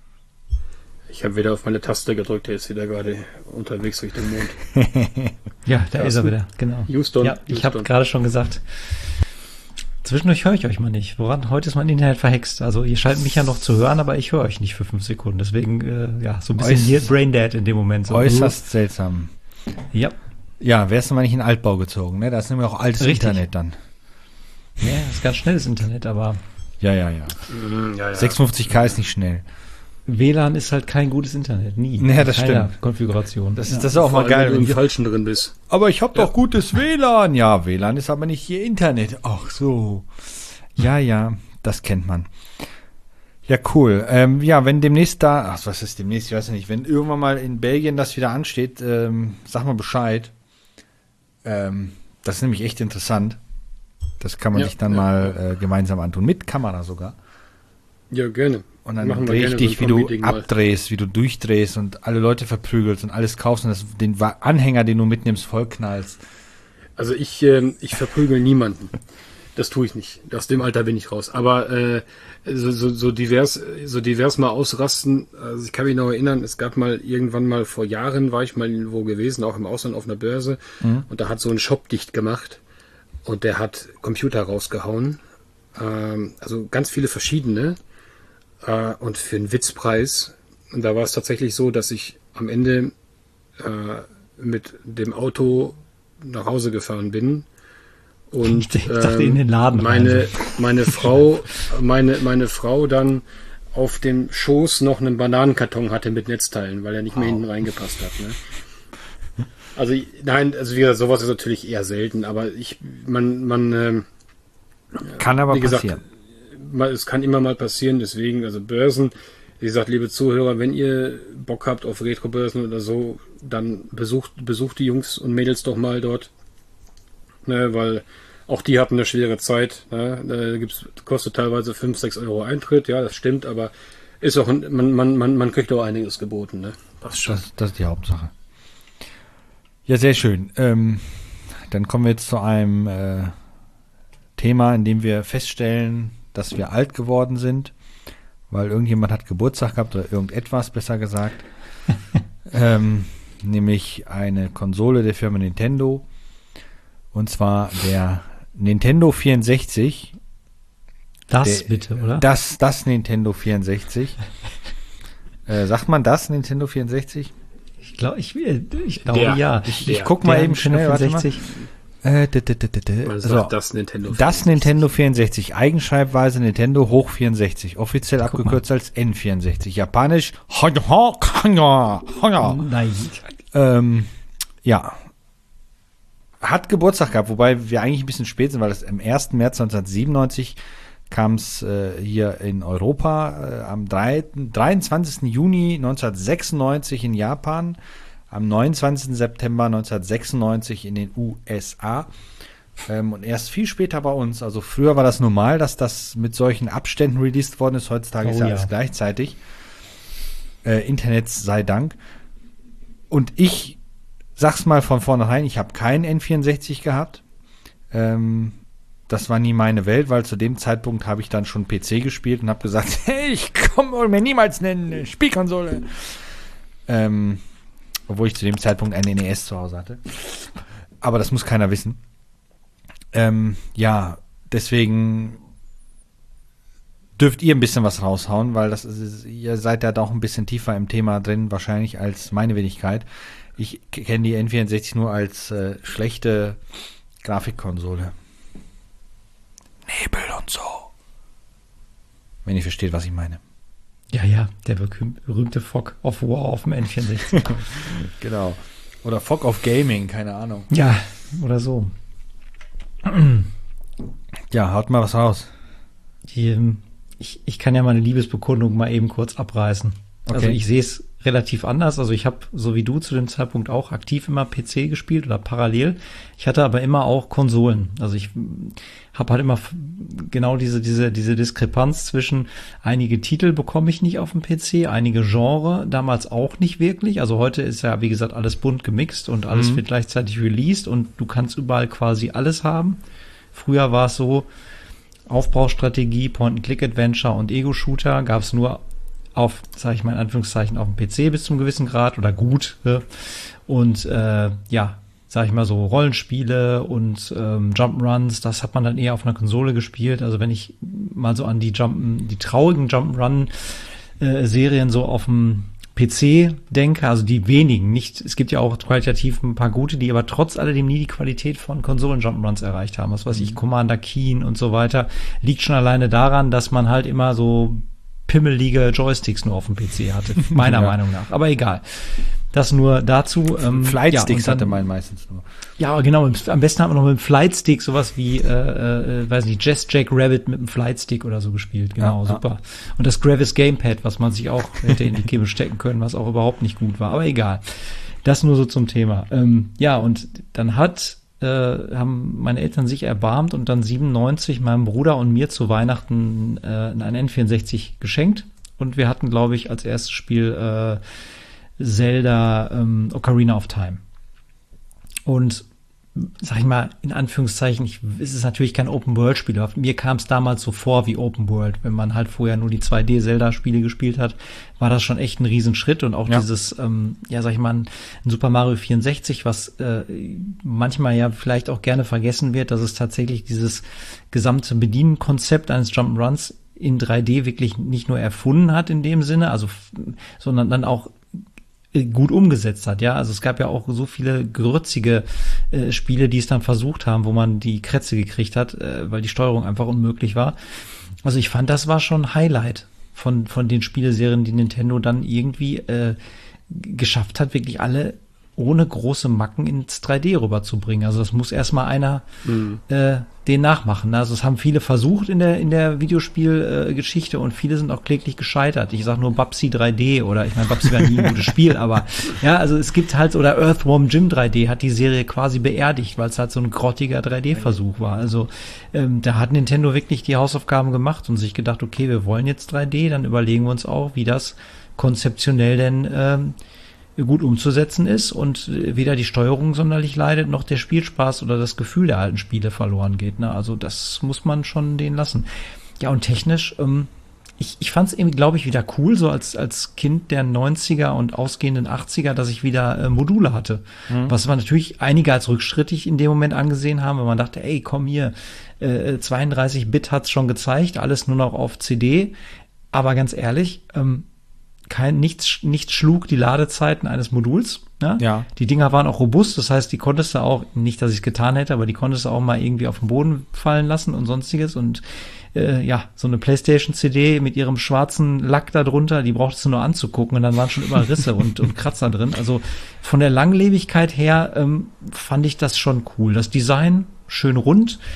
Ich habe wieder auf meine Taste gedrückt, der ist wieder gerade unterwegs durch den Mond. Ja, da ist er wieder, genau. Houston. Ja, ich habe gerade schon gesagt, zwischendurch höre ich euch mal nicht. Heute ist mein Internet verhext. Also ihr scheint mich ja noch zu hören, aber ich höre euch nicht für 5 Sekunden. Deswegen, so ein bisschen Braindead in dem Moment. So. Äußerst seltsam. Ja. Ja, wärst du mal nicht in den Altbau gezogen, ne? Da ist nämlich auch altes Internet dann. Ja, das ist ganz schnelles Internet, aber... Ja. Ja. 56K ist nicht schnell. WLAN ist halt kein gutes Internet, nie. Naja, das stimmt. Konfiguration. Das ist auch mal geil, wenn du im Falschen drin bist. Aber ich habe doch gutes WLAN. Ja, WLAN ist aber nicht hier Internet. Ach so. Ja, das kennt man. Ja, cool. Wenn demnächst was ist demnächst? Ich weiß nicht. Wenn irgendwann mal in Belgien das wieder ansteht, sag mal Bescheid. Das ist nämlich echt interessant. Das kann man sich dann mal gemeinsam antun. Mit Kamera sogar. Ja, gerne. Und dann drehe ich dich, wie du abdrehst, wie du durchdrehst und alle Leute verprügelst und alles kaufst und den Anhänger, den du mitnimmst, vollknallst. Also ich verprügel niemanden. Das tue ich nicht. Aus dem Alter bin ich raus. Aber so divers mal ausrasten. Also ich kann mich noch erinnern, es gab mal irgendwann mal vor Jahren, war ich mal irgendwo gewesen, auch im Ausland auf einer Börse. Und da hat so ein Shop dicht gemacht und der hat Computer rausgehauen. Also ganz viele verschiedene. Und für einen Witzpreis. Und da war es tatsächlich so, dass ich am Ende mit dem Auto nach Hause gefahren bin. Und ich dachte in den Laden meine Frau dann auf dem Schoß noch einen Bananenkarton hatte mit Netzteilen, weil er nicht mehr hinten reingepasst hat. Ne? Also nein, also wie gesagt, sowas ist natürlich eher selten, aber man kann aber wie gesagt, passieren. Es kann immer mal passieren, deswegen, also Börsen, wie gesagt, liebe Zuhörer, wenn ihr Bock habt auf Retro-Börsen oder so, dann besucht die Jungs und Mädels doch mal dort, ne, weil auch die hatten eine schwere Zeit, ne, kostet teilweise 5-6 Euro Eintritt, ja, das stimmt, aber ist auch, man kriegt auch einiges geboten, ne. Das ist die Hauptsache. Ja, sehr schön. Dann kommen wir jetzt zu einem Thema, in dem wir feststellen, dass wir alt geworden sind, weil irgendjemand hat Geburtstag gehabt oder irgendetwas, besser gesagt. Nämlich eine Konsole der Firma Nintendo. Und zwar der Nintendo 64. Bitte, oder? Das Nintendo 64. Sagt man das, Nintendo 64? Ich glaube, ja. Ich guck mal eben schnell, warte mal. Das Nintendo 64. Das Nintendo 64. Eigenschreibweise Nintendo hoch 64. Offiziell abgekürzt als N64. Japanisch. Nein. Ja. Hat Geburtstag gehabt, wobei wir eigentlich ein bisschen spät sind, weil das am 1. März 1997 kam es hier in Europa am 23. Juni 1996 in Japan, am 29. September 1996 in den USA und erst viel später bei uns. Also früher war das normal, dass das mit solchen Abständen released worden ist. Heutzutage ist ja alles gleichzeitig. Internet sei Dank. Und ich sag's mal von vornherein, ich habe keinen N64 gehabt. Das war nie meine Welt, weil zu dem Zeitpunkt habe ich dann schon PC gespielt und habe gesagt, hey, ich komme mir niemals eine Spielkonsole. Obwohl ich zu dem Zeitpunkt einen NES zu Hause hatte. Aber das muss keiner wissen. Ja, deswegen dürft ihr ein bisschen was raushauen, weil ihr seid ja doch ein bisschen tiefer im Thema drin, wahrscheinlich als meine Wenigkeit. Ich kenne die N64 nur als schlechte Grafikkonsole. Nebel und so. Wenn ihr versteht, was ich meine. Ja, der berühmte Fog of War auf dem N64. Genau. Oder Fog of Gaming, keine Ahnung. Ja, oder so. Ja, haut mal was raus. Ich kann ja meine Liebesbekundung mal eben kurz abreißen. Okay. Also ich sehe es relativ anders. Also ich habe, so wie du, zu dem Zeitpunkt auch aktiv immer PC gespielt oder parallel. Ich hatte aber immer auch Konsolen. Also ich habe halt immer genau diese Diskrepanz zwischen einige Titel bekomme ich nicht auf dem PC, einige Genre damals auch nicht wirklich. Also heute ist ja, wie gesagt, alles bunt gemixt und alles wird gleichzeitig released und du kannst überall quasi alles haben. Früher war es so, Aufbaustrategie, Point-and-Click-Adventure und Ego-Shooter gab es nur auf, sage ich mal in Anführungszeichen, auf dem PC bis zum gewissen Grad oder gut. Und sage ich mal so, Rollenspiele und Jump'n'Runs, das hat man dann eher auf einer Konsole gespielt. Also wenn ich mal so an die traurigen Jump'n'Run-Serien so auf dem PC denke, also die wenigen, nicht, es gibt ja auch qualitativ ein paar gute, die aber trotz alledem nie die Qualität von Konsolen-Jump'n'Runs erreicht haben. Was weiß ich, Commander Keen und so weiter, liegt schon alleine daran, dass man halt immer so pimmelige Joysticks nur auf dem PC hatte, meiner Meinung nach. Aber egal. Das nur dazu. Flightsticks hatte man meistens nur. Ja, genau. Am besten hat man noch mit dem Flightstick sowas wie, weiß nicht, Jack Rabbit mit dem Flightstick oder so gespielt. Genau, super. Und das Gravis Gamepad, was man sich auch hätte in die Kimme stecken können, was auch überhaupt nicht gut war. Aber egal. Das nur so zum Thema. Und dann haben meine Eltern sich erbarmt und dann 97 meinem Bruder und mir zu Weihnachten ein N64 geschenkt. Und wir hatten, glaube ich, als erstes Spiel Zelda Ocarina of Time. Und sag ich mal, in Anführungszeichen, es ist natürlich kein Open-World-Spiel. Mir kam es damals so vor wie Open-World. Wenn man halt vorher nur die 2D-Zelda-Spiele gespielt hat, war das schon echt ein Riesenschritt. Und auch dieses, sag ich mal, ein Super Mario 64, was manchmal ja vielleicht auch gerne vergessen wird, dass es tatsächlich dieses gesamte Bedienkonzept eines Jump'n'Runs in 3D wirklich nicht nur erfunden hat in dem Sinne, also sondern dann auch gut umgesetzt hat, ja. Also es gab ja auch so viele grützige Spiele, die es dann versucht haben, wo man die Krätze gekriegt hat, weil die Steuerung einfach unmöglich war. Also ich fand, das war schon ein Highlight von den Spieleserien, die Nintendo dann irgendwie geschafft hat, wirklich alle ohne große Macken ins 3D rüberzubringen. Also das muss erstmal einer den nachmachen. Also das haben viele versucht in der Videospielgeschichte und viele sind auch kläglich gescheitert. Ich sag nur Babsy 3D oder ich meine, Babsy war nie ein gutes Spiel, aber ja, also es gibt halt, oder Earthworm Jim 3D hat die Serie quasi beerdigt, weil es halt so ein grottiger 3D-Versuch war. Also da hat Nintendo wirklich die Hausaufgaben gemacht und sich gedacht, okay, wir wollen jetzt 3D, dann überlegen wir uns auch, wie das konzeptionell denn gut umzusetzen ist und weder die Steuerung sonderlich leidet, noch der Spielspaß oder das Gefühl der alten Spiele verloren geht. Ne? Also das muss man schon denen lassen. Ja, und technisch, ich fand es irgendwie, glaube ich, wieder cool, so als Kind der 90er und ausgehenden 80er, dass ich wieder Module hatte. Was man natürlich einige als rückschrittig in dem Moment angesehen haben, weil man dachte, ey, komm hier, 32-Bit hat's schon gezeigt, alles nur noch auf CD. Aber ganz ehrlich, nichts schlug die Ladezeiten eines Moduls. Ne? Ja. Die Dinger waren auch robust, das heißt, die konntest du auch, nicht, dass ich es getan hätte, aber die konntest du auch mal irgendwie auf den Boden fallen lassen und sonstiges. Und so eine PlayStation-CD mit ihrem schwarzen Lack da drunter, die brauchtest du nur anzugucken und dann waren schon immer Risse und Kratzer drin. Also von der Langlebigkeit her fand ich das schon cool. Das Design schön rund.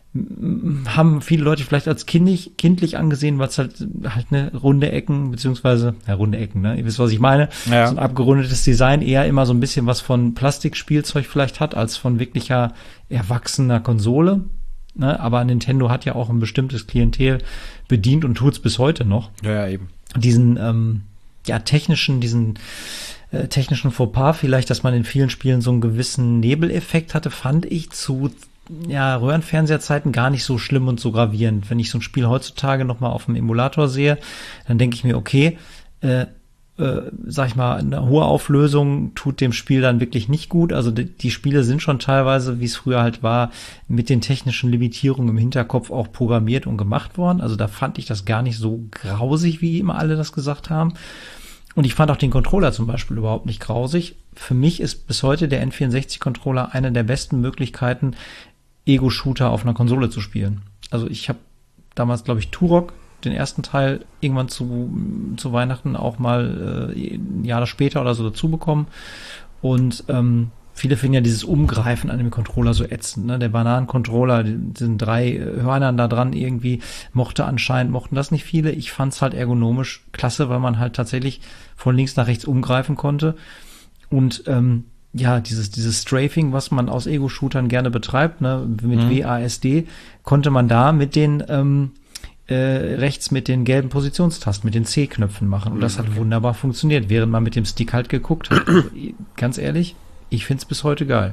haben viele Leute vielleicht als kindlich angesehen, weil es halt eine runde Ecken, beziehungsweise, runde Ecken, ne? Ihr wisst, was ich meine. Ja. So ein abgerundetes Design eher immer so ein bisschen was von Plastikspielzeug vielleicht hat, als von wirklicher erwachsener Konsole. Ne? Aber Nintendo hat ja auch ein bestimmtes Klientel bedient und tut's bis heute noch. Ja, eben. Diesen technischen Fauxpas vielleicht, dass man in vielen Spielen so einen gewissen Nebeleffekt hatte, fand ich zu Röhrenfernseherzeiten gar nicht so schlimm und so gravierend. Wenn ich so ein Spiel heutzutage nochmal auf dem Emulator sehe, dann denke ich mir, okay, sag ich mal, eine hohe Auflösung tut dem Spiel dann wirklich nicht gut. Also die Spiele sind schon teilweise, wie es früher halt war, mit den technischen Limitierungen im Hinterkopf auch programmiert und gemacht worden. Also da fand ich das gar nicht so grausig, wie immer alle das gesagt haben. Und ich fand auch den Controller zum Beispiel überhaupt nicht grausig. Für mich ist bis heute der N64-Controller eine der besten Möglichkeiten, Ego-Shooter auf einer Konsole zu spielen. Also ich habe damals, glaube ich, Turok, den ersten Teil, irgendwann zu Weihnachten auch mal ein Jahr später oder so dazu bekommen. Und viele finden ja dieses Umgreifen an dem Controller so ätzend. Ne? Der Bananen-Controller, sind 3 Hörnern da dran irgendwie, mochten das nicht viele. Ich fand's halt ergonomisch klasse, weil man halt tatsächlich von links nach rechts umgreifen konnte. Und dieses Strafing, was man aus Ego-Shootern gerne betreibt, ne, mit WASD, konnte man da mit den rechts mit den gelben Positionstasten, mit den C-Knöpfen machen. Und das hat wunderbar funktioniert, während man mit dem Stick halt geguckt hat. Ganz ehrlich, ich find's bis heute geil.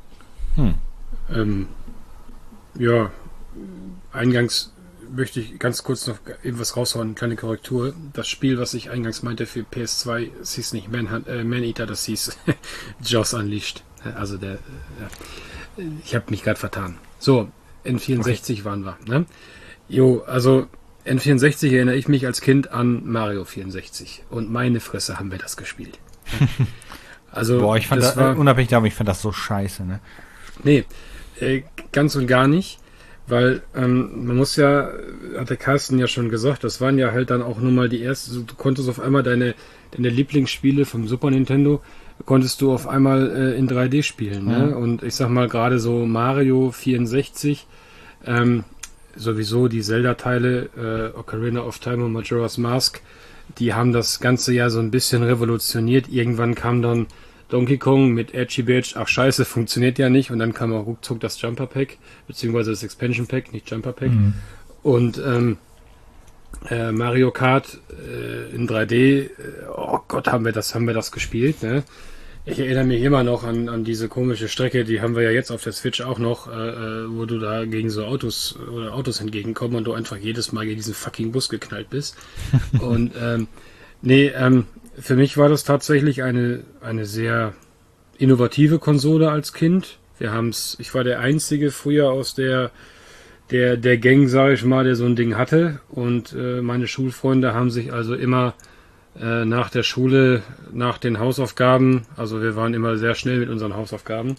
Eingangs möchte ich ganz kurz noch etwas raushauen, eine kleine Korrektur. Das Spiel, was ich eingangs meinte für PS2, es hieß nicht Man-Eater, das hieß Jaws Unleashed. Also ich habe mich gerade vertan. So, N64 waren wir. Ne? Also N64 erinnere ich mich als Kind an Mario 64. Und meine Fresse haben wir das gespielt. Also, ich fand das unabhängig davon, ich fand das so scheiße, ne? Nee, ganz und gar nicht. Weil man muss ja, hat der Carsten ja schon gesagt, das waren ja halt dann auch nur mal die ersten, du konntest auf einmal deine Lieblingsspiele vom Super Nintendo, konntest du auf einmal in 3D spielen. Ne? Und ich sag mal gerade so Mario 64, sowieso die Zelda-Teile, Ocarina of Time und Majora's Mask, die haben das ganze ja so ein bisschen revolutioniert. Irgendwann kam dann Donkey Kong mit Edgy Badge, ach scheiße, funktioniert ja nicht. Und dann kam auch ruckzuck das Jumper Pack, beziehungsweise das Expansion Pack, nicht Jumper Pack. Und Mario Kart in 3D, oh Gott, haben wir das gespielt, ne? Ich erinnere mich immer noch an diese komische Strecke, die haben wir ja jetzt auf der Switch auch noch, wo du da gegen so Autos entgegenkommst und du einfach jedes Mal gegen diesen fucking Bus geknallt bist. Und für mich war das tatsächlich eine sehr innovative Konsole als Kind. Ich war der Einzige früher aus der Gang, sage ich mal, der so ein Ding hatte. Und meine Schulfreunde haben sich also immer nach der Schule, nach den Hausaufgaben, also wir waren immer sehr schnell mit unseren Hausaufgaben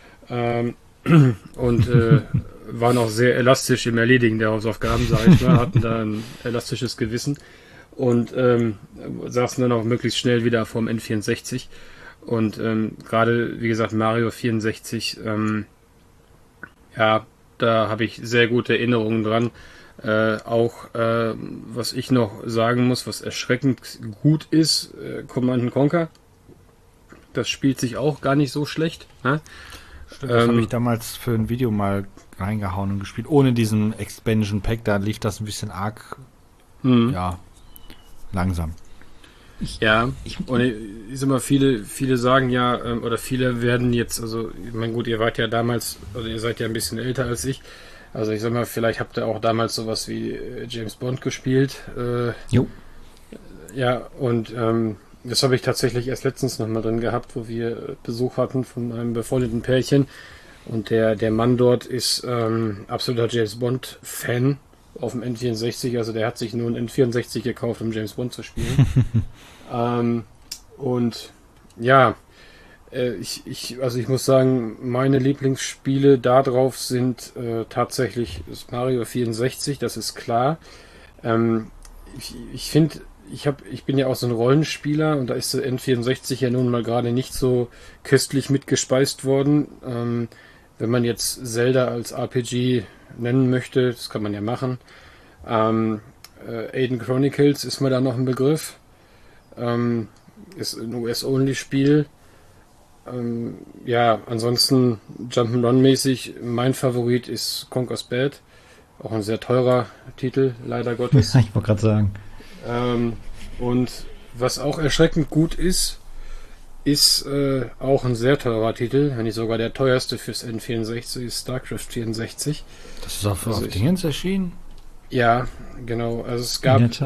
und waren auch sehr elastisch im Erledigen der Hausaufgaben, sage ich mal, hatten da ein elastisches Gewissen. Und saßen dann auch möglichst schnell wieder vorm N64. Und gerade, wie gesagt, Mario 64, da habe ich sehr gute Erinnerungen dran. Was ich noch sagen muss, was erschreckend gut ist, Command & Conquer. Das spielt sich auch gar nicht so schlecht. Ne? Stimmt, das habe ich damals für ein Video mal reingehauen und gespielt. Ohne diesen Expansion Pack, da lief das ein bisschen arg, langsam. Und ich sag mal, viele sagen ja, oder viele werden jetzt, also, ich meine, gut, ihr wart ja damals, oder ihr seid ja ein bisschen älter als ich, also ich sag mal, vielleicht habt ihr auch damals sowas wie James Bond gespielt. Jo. Ja, und das habe ich tatsächlich erst letztens nochmal drin gehabt, wo wir Besuch hatten von einem befreundeten Pärchen, und der Mann dort ist absoluter James Bond Fan auf dem N64, also der hat sich nur ein N64 gekauft, um James Bond zu spielen. Und ja, ich muss sagen, meine Lieblingsspiele da drauf sind tatsächlich das Mario 64, das ist klar. Ich finde, ich bin ja auch so ein Rollenspieler, und da ist der N64 ja nun mal gerade nicht so köstlich mitgespeist worden. wenn man jetzt Zelda als RPG nennen möchte, das kann man ja machen. Aiden Chronicles ist mir da noch ein Begriff. Ist ein US-Only-Spiel. Ja, ansonsten Jump'n'Run-mäßig, mein Favorit ist Conker's Bad. Auch ein sehr teurer Titel, leider Gottes. Ich wollte gerade sagen. Und was auch erschreckend gut ist auch ein sehr teurer Titel, wenn nicht sogar der teuerste fürs N64, ist StarCraft 64. Das ist auf Dingens erschienen? Ja, genau. Also es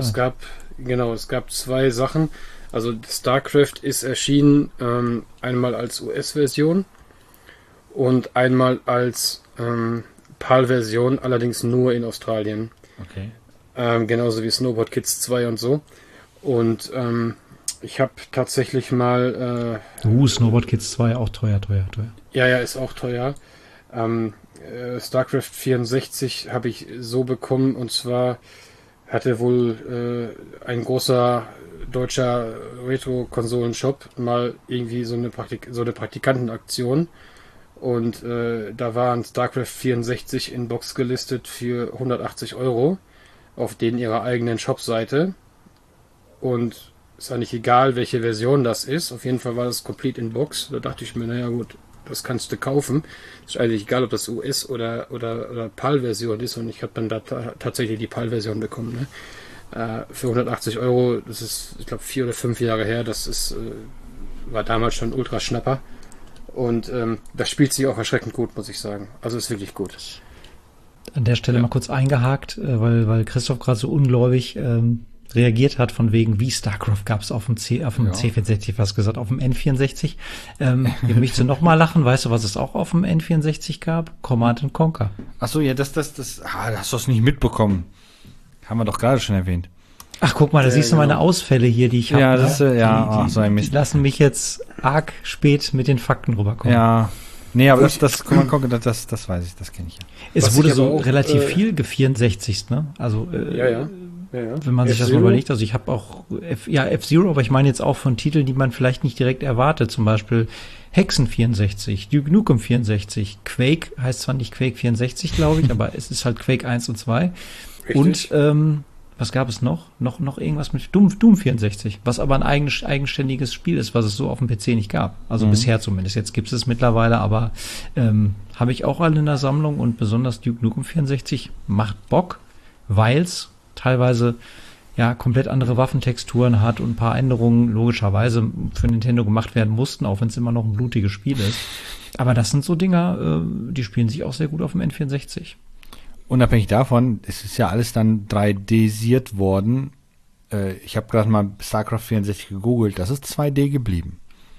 gab zwei Sachen. Also StarCraft ist erschienen einmal als US-Version und einmal als PAL-Version, allerdings nur in Australien. Okay. Genauso wie Snowboard Kids 2 und so. Und ich habe tatsächlich mal... Snowboard Kids 2 auch teuer. Ja, ist auch teuer. StarCraft 64 habe ich so bekommen, und zwar hatte wohl ein großer deutscher Retro-Konsolen-Shop mal irgendwie so eine Praktikantenaktion, und da war ein StarCraft 64 in Box gelistet für 180 € auf denen ihrer eigenen Shopseite, und ist eigentlich egal, welche Version das ist. Auf jeden Fall war das Complete in Box. Da dachte ich mir, naja gut, das kannst du kaufen. Ist eigentlich egal, ob das US- oder PAL-Version ist, und ich habe dann da tatsächlich die PAL-Version bekommen. Ne? Für 180 €, das ist, ich glaube, 4 oder 5 Jahre her, das ist, war damals schon ultra Schnapper. Und das spielt sich auch erschreckend gut, muss ich sagen. Also ist wirklich gut. An der Stelle mal kurz eingehakt, weil Christoph gerade so ungläubig reagiert hat, von wegen, wie StarCraft gab es auf dem C64, fast gesagt, auf dem N64. Ihr möchtet noch mal lachen, weißt du, was es auch auf dem N64 gab? Command & Conquer. Achso, ja, das hast du es nicht mitbekommen. Haben wir doch gerade schon erwähnt. Ach, guck mal, da siehst du meine Ausfälle hier, die ich habe. Ja, so ein Mist. Die lassen mich jetzt arg spät mit den Fakten rüberkommen. Ja, nee, aber das weiß ich, das kenne ich ja. Es wurde so auch, relativ viel ge-64, ne? Also, Ja. Wenn man sich das mal überlegt, also ich habe auch F-Zero, aber ich meine jetzt auch von Titeln, die man vielleicht nicht direkt erwartet, zum Beispiel Hexen 64, Duke Nukem 64, Quake heißt zwar nicht Quake 64, glaube ich, aber es ist halt Quake 1 und 2. Richtig. Und was gab es noch? Noch irgendwas mit Doom 64, was aber ein eigenständiges Spiel ist, was es so auf dem PC nicht gab. Also bisher zumindest. Jetzt gibt es mittlerweile, aber habe ich auch alle in der Sammlung, und besonders Duke Nukem 64 macht Bock, weil es teilweise ja komplett andere Waffentexturen hat und ein paar Änderungen logischerweise für Nintendo gemacht werden mussten, auch wenn es immer noch ein blutiges Spiel ist. Aber das sind so Dinger, die spielen sich auch sehr gut auf dem N64. Unabhängig davon, es ist ja alles dann 3D-siert worden. Ich habe gerade mal StarCraft 64 gegoogelt, das ist 2D geblieben.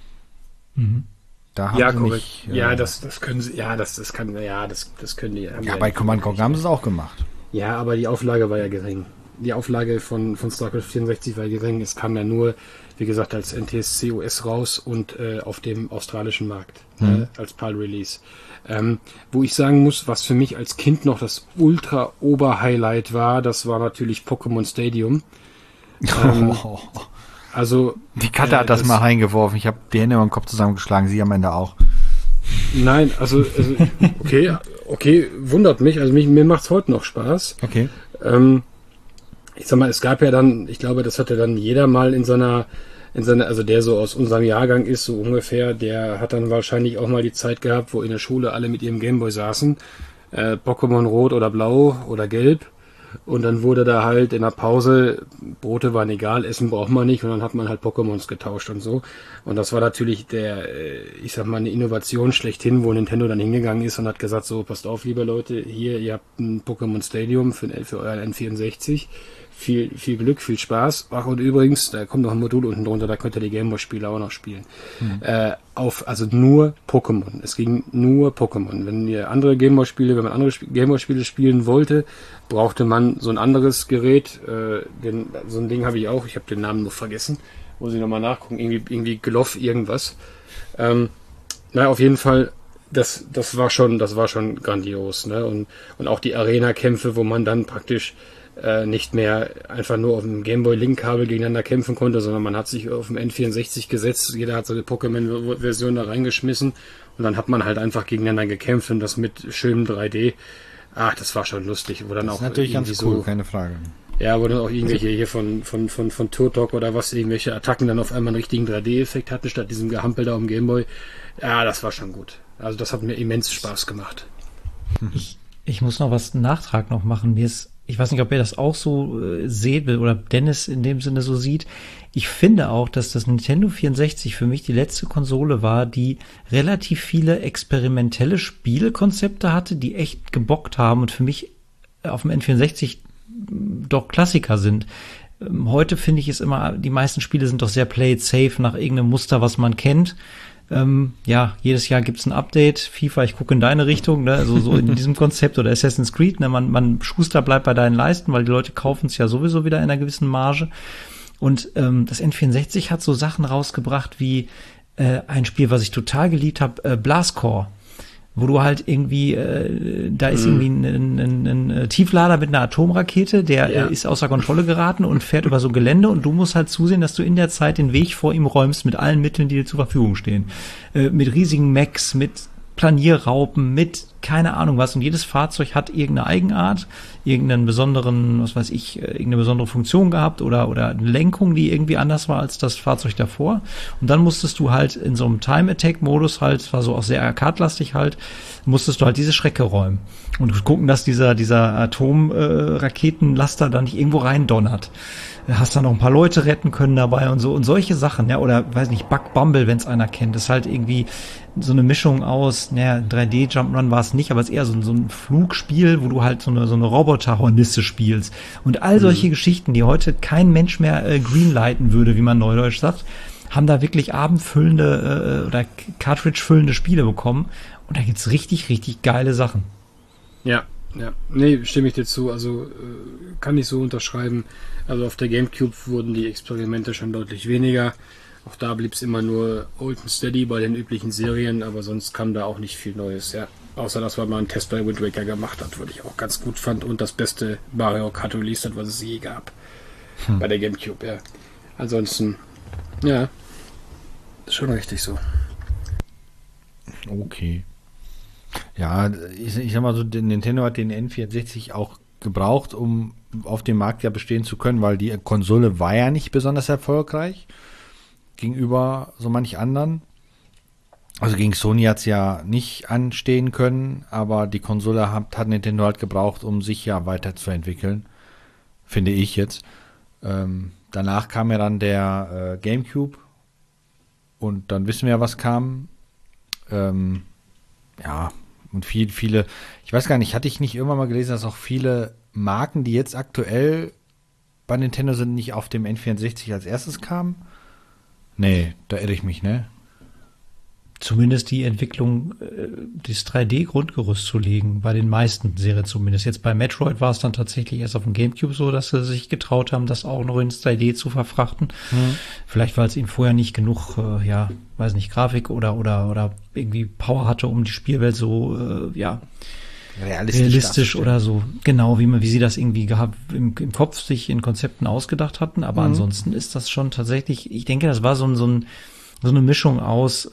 Mhm. Da haben ja, sie korrekt. nicht, das können sie, das können die. Ja, bei Command Conquer haben sie es auch gemacht. Ja, aber die Auflage war ja gering. Die Auflage von StarCraft 64 war gering. Es kam ja nur, wie gesagt, als NTSC US raus und auf dem australischen Markt als PAL-Release. Wo ich sagen muss, was für mich als Kind noch das Ultra-Ober-Highlight war, das war natürlich Pokémon Stadium. Also die Katze hat das mal reingeworfen. Ich habe die Hände über den Kopf zusammengeschlagen, sie am Ende auch. Nein, also okay, wundert mich. Also mir macht's heute noch Spaß. Okay. Ich sag mal, es gab ja dann, ich glaube, das hatte dann jeder mal in seiner, also der so aus unserem Jahrgang ist, so ungefähr, der hat dann wahrscheinlich auch mal die Zeit gehabt, wo in der Schule alle mit ihrem Gameboy saßen, Pokémon Rot oder Blau oder Gelb, und dann wurde da halt in der Pause, Brote waren egal, Essen braucht man nicht, und dann hat man halt Pokémons getauscht und so. Und das war natürlich ich sag mal, eine Innovation schlechthin, wo Nintendo dann hingegangen ist und hat gesagt, so, passt auf, liebe Leute, hier, ihr habt ein Pokémon Stadium für euren N64. Viel Glück, viel Spaß. Ach, und übrigens, da kommt noch ein Modul unten drunter, da könnt ihr die Gameboy-Spiele auch noch spielen. Also nur Pokémon. Es ging nur Pokémon. Wenn man andere Gameboy-Spiele spielen wollte, brauchte man so ein anderes Gerät. So ein Ding habe ich auch. Ich habe den Namen nur vergessen. Muss ich nochmal nachgucken. Irgendwie Gloff irgendwas. Auf jeden Fall, das war schon grandios, ne? Und auch die Arena-Kämpfe, wo man dann praktisch nicht mehr einfach nur auf dem Gameboy Link-Kabel gegeneinander kämpfen konnte, sondern man hat sich auf dem N64 gesetzt, jeder hat seine Pokémon-Version da reingeschmissen und dann hat man halt einfach gegeneinander gekämpft und das mit schönem 3D. Ach, das war schon lustig. Wo dann das ist auch natürlich ganz cool, keine Frage. Ja, wo dann auch irgendwelche hier von Turtok oder was, irgendwelche Attacken dann auf einmal einen richtigen 3D-Effekt hatten, statt diesem Gehampel da auf dem Gameboy. Ja, das war schon gut. Also das hat mir immens Spaß gemacht. Ich muss noch was Nachtrag noch machen. Ich weiß nicht, ob ihr das auch so seht oder Dennis in dem Sinne so sieht. Ich finde auch, dass das Nintendo 64 für mich die letzte Konsole war, die relativ viele experimentelle Spielekonzepte hatte, die echt gebockt haben und für mich auf dem N64 doch Klassiker sind. Heute finde ich es immer, die meisten Spiele sind doch sehr play it safe nach irgendeinem Muster, was man kennt. Ja, jedes Jahr gibt's ein Update. FIFA, ich gucke in deine Richtung, ne? Also so in diesem Konzept oder Assassin's Creed, ne? Man Schuster bleibt bei deinen Leisten, weil die Leute kaufen es ja sowieso wieder in einer gewissen Marge. Und das N64 hat so Sachen rausgebracht wie ein Spiel, was ich total geliebt habe, Blastcore. Wo du halt irgendwie, da ist irgendwie ein Tieflader mit einer Atomrakete, der ist außer Kontrolle geraten und fährt über so Gelände und du musst halt zusehen, dass du in der Zeit den Weg vor ihm räumst mit allen Mitteln, die dir zur Verfügung stehen. Mit riesigen Mechs, mit Planierraupen, mit keine Ahnung was. Und jedes Fahrzeug hat irgendeine Eigenart, irgendeinen besonderen, was weiß ich, irgendeine besondere Funktion gehabt oder eine Lenkung, die irgendwie anders war als das Fahrzeug davor. Und dann musstest du halt in so einem Time-Attack-Modus halt, das war so auch sehr arcade-lastig halt, musstest du halt diese Schrecke räumen. Und gucken, dass dieser Atomraketenlaster da nicht irgendwo rein donnert. Hast dann noch ein paar Leute retten können dabei und so und solche Sachen, ja, oder weiß nicht, Bug Bumble, wenn es einer kennt, ist halt irgendwie so eine Mischung aus, naja, 3D Jump'n'Run war es nicht, aber es ist eher so ein Flugspiel, wo du halt so eine Roboterhornisse spielst und all solche Geschichten, die heute kein Mensch mehr greenlighten würde, wie man neudeutsch sagt, haben da wirklich abendfüllende oder Cartridge-füllende Spiele bekommen und da gibt's richtig, richtig geile Sachen. Ja. Nee, stimme ich dir zu, also kann ich so unterschreiben. Also auf der GameCube wurden die Experimente schon deutlich weniger. Auch da blieb es immer nur old and steady bei den üblichen Serien, aber sonst kam da auch nicht viel Neues, ja. Außer, dass man mal einen Test bei Wind Waker gemacht hat, was ich auch ganz gut fand und das beste Mario Kart released hat, was es je gab. Bei der GameCube, ja. Ansonsten, ja, ist schon richtig so. Okay. Ja, ich sag mal so, Nintendo hat den N64 auch gebraucht, um auf dem Markt ja bestehen zu können, weil die Konsole war ja nicht besonders erfolgreich gegenüber so manch anderen. Also gegen Sony hat es ja nicht anstehen können, aber die Konsole hat Nintendo halt gebraucht, um sich ja weiterzuentwickeln, finde ich jetzt. Danach kam ja dann der GameCube und dann wissen wir ja, was kam. Ja, und viele, ich weiß gar nicht, hatte ich nicht irgendwann mal gelesen, dass auch viele Marken, die jetzt aktuell bei Nintendo sind, nicht auf dem N64 als erstes kamen? Nee, da irre ich mich, ne? Zumindest die Entwicklung, das 3D-Grundgerüst zu legen, bei den meisten Serien zumindest. Jetzt bei Metroid war es dann tatsächlich erst auf dem GameCube so, dass sie sich getraut haben, das auch noch ins 3D zu verfrachten. Vielleicht, weil es ihnen vorher nicht genug, weiß nicht, Grafik oder irgendwie Power hatte, um die Spielwelt so, realistisch oder so, genau, wie sie das irgendwie im Kopf sich in Konzepten ausgedacht hatten. Aber ansonsten ist das schon tatsächlich, ich denke, das war so eine Mischung aus,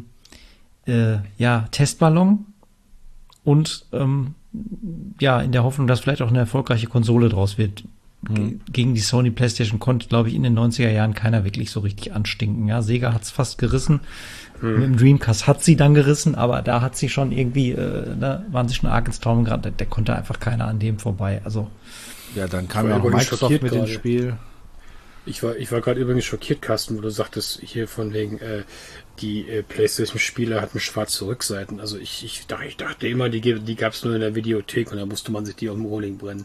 Testballon und in der Hoffnung, dass vielleicht auch eine erfolgreiche Konsole draus wird. Gegen die Sony PlayStation konnte, glaube ich, in den 90er Jahren keiner wirklich so richtig anstinken. Ja, Sega hat's fast gerissen. Mit dem Dreamcast hat sie dann gerissen, aber da hat sie schon irgendwie, waren sie schon arg ins Traum geraten. Der konnte einfach keiner an dem vorbei. Also ja, dann kam ja auch Microsoft mit dem Spiel. Ich war gerade übrigens schockiert, Carsten, wo du sagtest, hier von wegen, die PlayStation-Spiele hatten schwarze Rückseiten. Also ich dachte immer, die gab es nur in der Videothek und da musste man sich die auf dem Rohling brennen.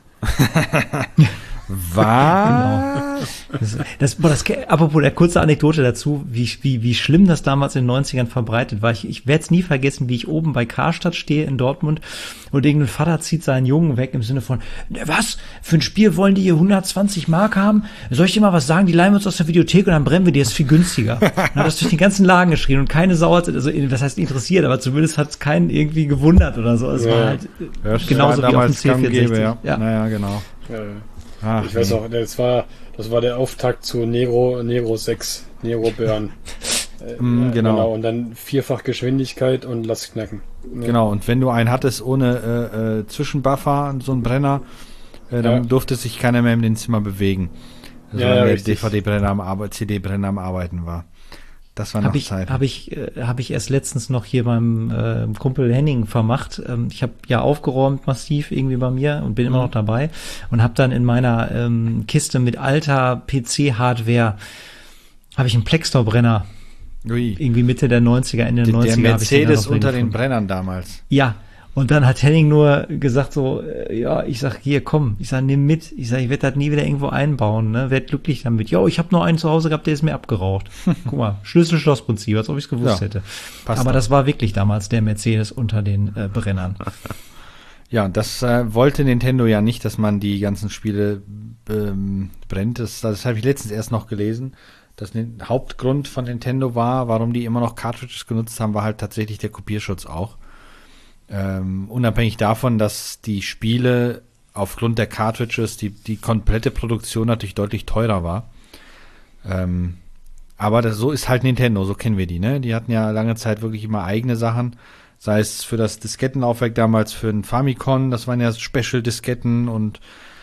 Was? Genau. Apropos der kurze Anekdote dazu, wie schlimm das damals in den 90ern verbreitet war. Ich werde es nie vergessen, wie ich oben bei Karstadt stehe in Dortmund und irgendein Vater zieht seinen Jungen weg im Sinne von, was? Für ein Spiel wollen die hier 120 Mark haben? Soll ich dir mal was sagen? Die leihen wir uns aus der Videothek und dann brennen wir die, ist viel günstiger. Dann hat das durch den ganzen Laden geschrien und keine Sau hat, also das heißt interessiert, aber zumindest hat es keinen irgendwie gewundert oder so. Es war halt genauso wie auf dem C64. Ja, naja, genau. Ich weiß auch, das war der Auftakt zu Negro 6, Negro Burn. Genau. Und dann vierfach Geschwindigkeit und lass knacken. Ja. Genau, und wenn du einen hattest ohne Zwischenbuffer, so einen Brenner, dann durfte sich keiner mehr in dem Zimmer bewegen. Also wenn der DVD-Brenner CD-Brenner am Arbeiten war. Das war noch Zeit. Habe ich erst letztens noch hier beim Kumpel Henning vermacht. Ich habe ja aufgeräumt massiv irgendwie bei mir und bin immer noch dabei und habe dann in meiner Kiste mit alter PC-Hardware habe ich einen Plextor-Brenner. Irgendwie Mitte der 90er, Ende der 90er. Der Mercedes unter den Brennern damals. Ja. Und dann hat Henning nur gesagt so, ich sag, hier, komm. Ich sag, nimm mit. Ich sag, ich werde das nie wieder irgendwo einbauen, ne? Werd glücklich damit. Ja, ich habe nur einen zu Hause gehabt, der ist mir abgeraucht. Guck mal, Schlüssel-Schloss-Prinzip, als ob ich es gewusst hätte. Aber das war wirklich damals der Mercedes unter den Brennern. Ja, das wollte Nintendo ja nicht, dass man die ganzen Spiele brennt. Das habe ich letztens erst noch gelesen. Das Hauptgrund von Nintendo war, warum die immer noch Cartridges genutzt haben, war halt tatsächlich der Kopierschutz auch. Unabhängig davon, dass die Spiele aufgrund der Cartridges die komplette Produktion natürlich deutlich teurer war. Aber so ist halt Nintendo, so kennen wir die, ne? Die hatten ja lange Zeit wirklich immer eigene Sachen, sei es für das Diskettenlaufwerk damals für den Famicom, das waren ja Special-Disketten und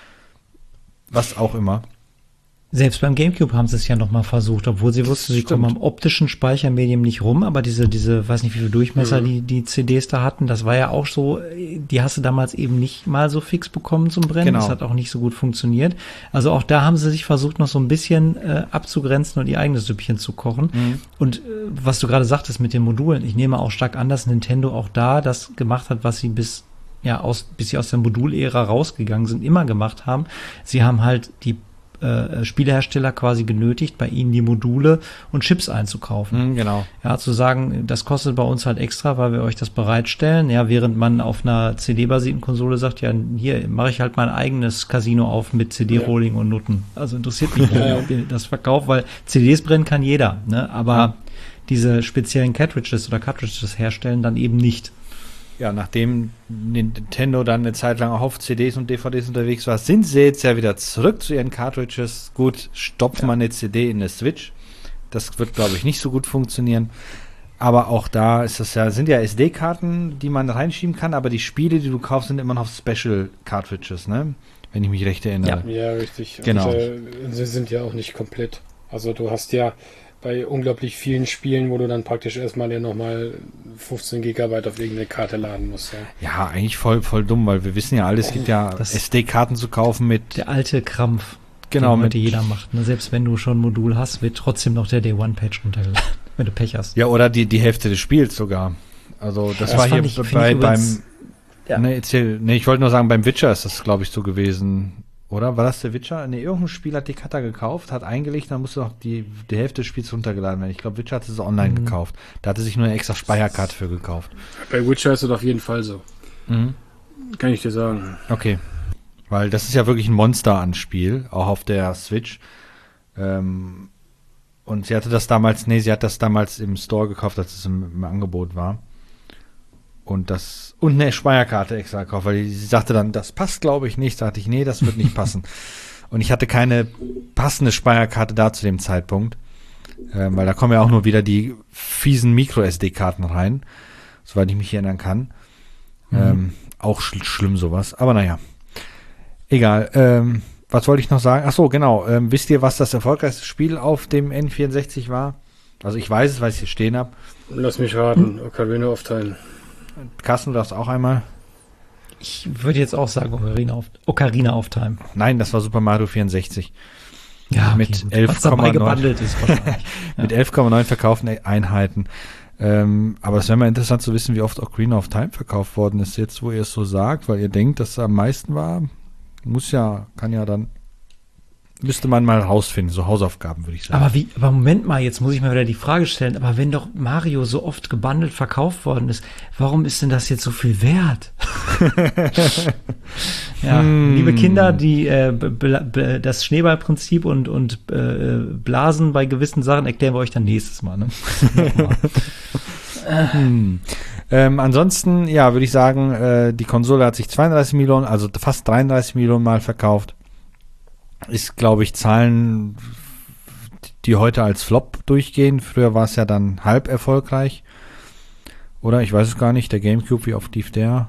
was auch immer. Selbst beim GameCube haben sie es ja nochmal versucht, obwohl sie wussten, sie kommen am optischen Speichermedium nicht rum, aber diese, weiß nicht wie viel Durchmesser die CDs da hatten, das war ja auch so, die hast du damals eben nicht mal so fix bekommen zum Brennen, Genau. Das hat auch nicht so gut funktioniert. Also auch da haben sie sich versucht, noch so ein bisschen abzugrenzen und ihr eigenes Süppchen zu kochen. Und was du gerade sagtest mit den Modulen, ich nehme auch stark an, dass Nintendo auch da das gemacht hat, was sie bis sie aus der Modulära rausgegangen sind, immer gemacht haben. Sie haben halt die Spielehersteller quasi genötigt, bei ihnen die Module und Chips einzukaufen. Genau. Ja, zu sagen, das kostet bei uns halt extra, weil wir euch das bereitstellen. Ja, während man auf einer CD-basierten Konsole sagt, ja, hier mache ich halt mein eigenes Casino auf mit CD-Rolling und Nutten. Also interessiert mich nicht, ob ihr das verkauft, weil CDs brennen kann jeder, ne? Aber diese speziellen Cartridges herstellen dann eben nicht. Ja, nachdem Nintendo dann eine Zeit lang auch auf CDs und DVDs unterwegs war, sind sie jetzt ja wieder zurück zu ihren Cartridges. Gut, stopft man eine CD in eine Switch. Das wird, glaube ich, nicht so gut funktionieren. Aber auch da sind ja SD-Karten, die man reinschieben kann, aber die Spiele, die du kaufst, sind immer noch Special Cartridges, ne? Wenn ich mich recht erinnere. Ja, richtig. Genau. Und sie sind ja auch nicht komplett. Also du hast ja bei unglaublich vielen Spielen, wo du dann praktisch erstmal ja nochmal 15 Gigabyte auf irgendeine Karte laden musst. Ja, eigentlich voll dumm, weil wir wissen ja alle, es gibt ja SD-Karten zu kaufen mit... Der alte Krampf, genau, den heute jeder macht. Ne? Selbst wenn du schon ein Modul hast, wird trotzdem noch der Day-One-Patch runtergeladen, wenn du Pech hast. Ja, oder die Hälfte des Spiels sogar. Also das war hier beim... Ja. Ich wollte nur sagen, beim Witcher ist das, glaube ich, so gewesen. Oder war das der Witcher? Ne, irgendein Spiel hat die Karte gekauft, hat eingelegt, dann musste noch die Hälfte des Spiels runtergeladen werden. Ich glaube, Witcher hatte es online gekauft. Da hatte sich nur eine extra Speicherkarte für gekauft. Bei Witcher ist das auf jeden Fall so. Kann ich dir sagen. Okay. Weil das ist ja wirklich ein Monster an Spiel, auch auf der Switch. Und sie hat das damals im Store gekauft, als es im Angebot war. Und eine Speicherkarte extra gekauft, weil sie sagte dann, das passt glaube ich nicht. Da dachte ich, nee, das wird nicht passen. Und ich hatte keine passende Speicherkarte da zu dem Zeitpunkt, weil da kommen ja auch nur wieder die fiesen Micro-SD-Karten rein, soweit ich mich erinnern kann. Auch schlimm sowas, aber naja. Egal. Was wollte ich noch sagen? Ach so, genau. Wisst ihr, was das erfolgreichste Spiel auf dem N64 war? Also ich weiß es, weil ich es hier stehen habe. Lass mich raten, Ocarina of Time. Carsten, du darfst auch einmal. Ich würde jetzt auch sagen Ocarina of Time. Nein, das war Super Mario 64. Ja, mit 11,9 ist wahrscheinlich. Mit 11,9 verkauften Einheiten. Aber es wäre mal interessant zu wissen, wie oft Ocarina of Time verkauft worden ist, jetzt wo ihr es so sagt, weil ihr denkt, dass es am meisten war. Müsste man mal rausfinden, so Hausaufgaben, würde ich sagen. Aber Moment mal, jetzt muss ich mal wieder die Frage stellen, aber wenn doch Mario so oft gebundelt verkauft worden ist, warum ist denn das jetzt so viel wert? Ja, liebe Kinder, die das Schneeballprinzip und Blasen bei gewissen Sachen erklären wir euch dann nächstes Mal. Ne? Ansonsten, ja, würde ich sagen, die Konsole hat sich 32 Millionen, also fast 33 Millionen Mal verkauft. ist, glaube ich, Zahlen, die heute als Flop durchgehen. Früher war es ja dann halb erfolgreich. Oder ich weiß es gar nicht. Der GameCube, wie oft lief der?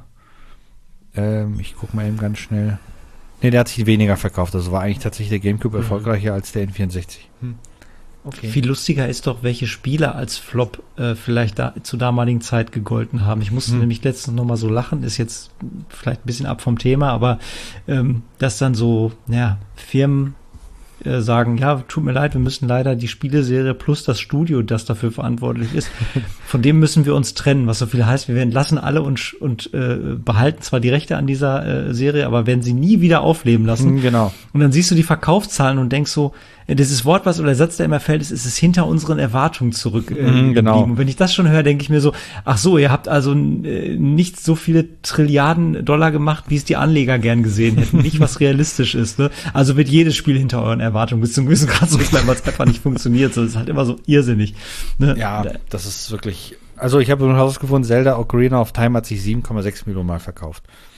Ich gucke mal eben ganz schnell. Ne, der hat sich weniger verkauft. Also war eigentlich tatsächlich der GameCube erfolgreicher als der N64. Okay. Viel lustiger ist doch, welche Spiele als Flop vielleicht zur damaligen Zeit gegolten haben. Ich musste nämlich letztens noch mal so lachen, ist jetzt vielleicht ein bisschen ab vom Thema, aber dass dann so Firmen sagen, ja, tut mir leid, wir müssen leider die Spieleserie plus das Studio, das dafür verantwortlich ist, von dem müssen wir uns trennen, was so viel heißt, wir entlassen alle und behalten zwar die Rechte an dieser Serie, aber werden sie nie wieder aufleben lassen. Genau. Und dann siehst du die Verkaufszahlen und denkst so, dieses Wort, was oder der Satz, der immer fällt, ist es hinter unseren Erwartungen zurückgeblieben. Genau. Und wenn ich das schon höre, denke ich mir so, ach so, ihr habt also nicht so viele Trilliarden Dollar gemacht, wie es die Anleger gern gesehen hätten. Nicht, was realistisch ist. Ne? Also wird jedes Spiel hinter euren Erwartungen bis zum gewissen Grad zurückbleiben, weil es einfach nicht funktioniert. So, das ist halt immer so irrsinnig. Ne? Ja, das ist wirklich... Also ich habe herausgefunden, Zelda Ocarina of Time hat sich 7,6 Millionen Mal verkauft.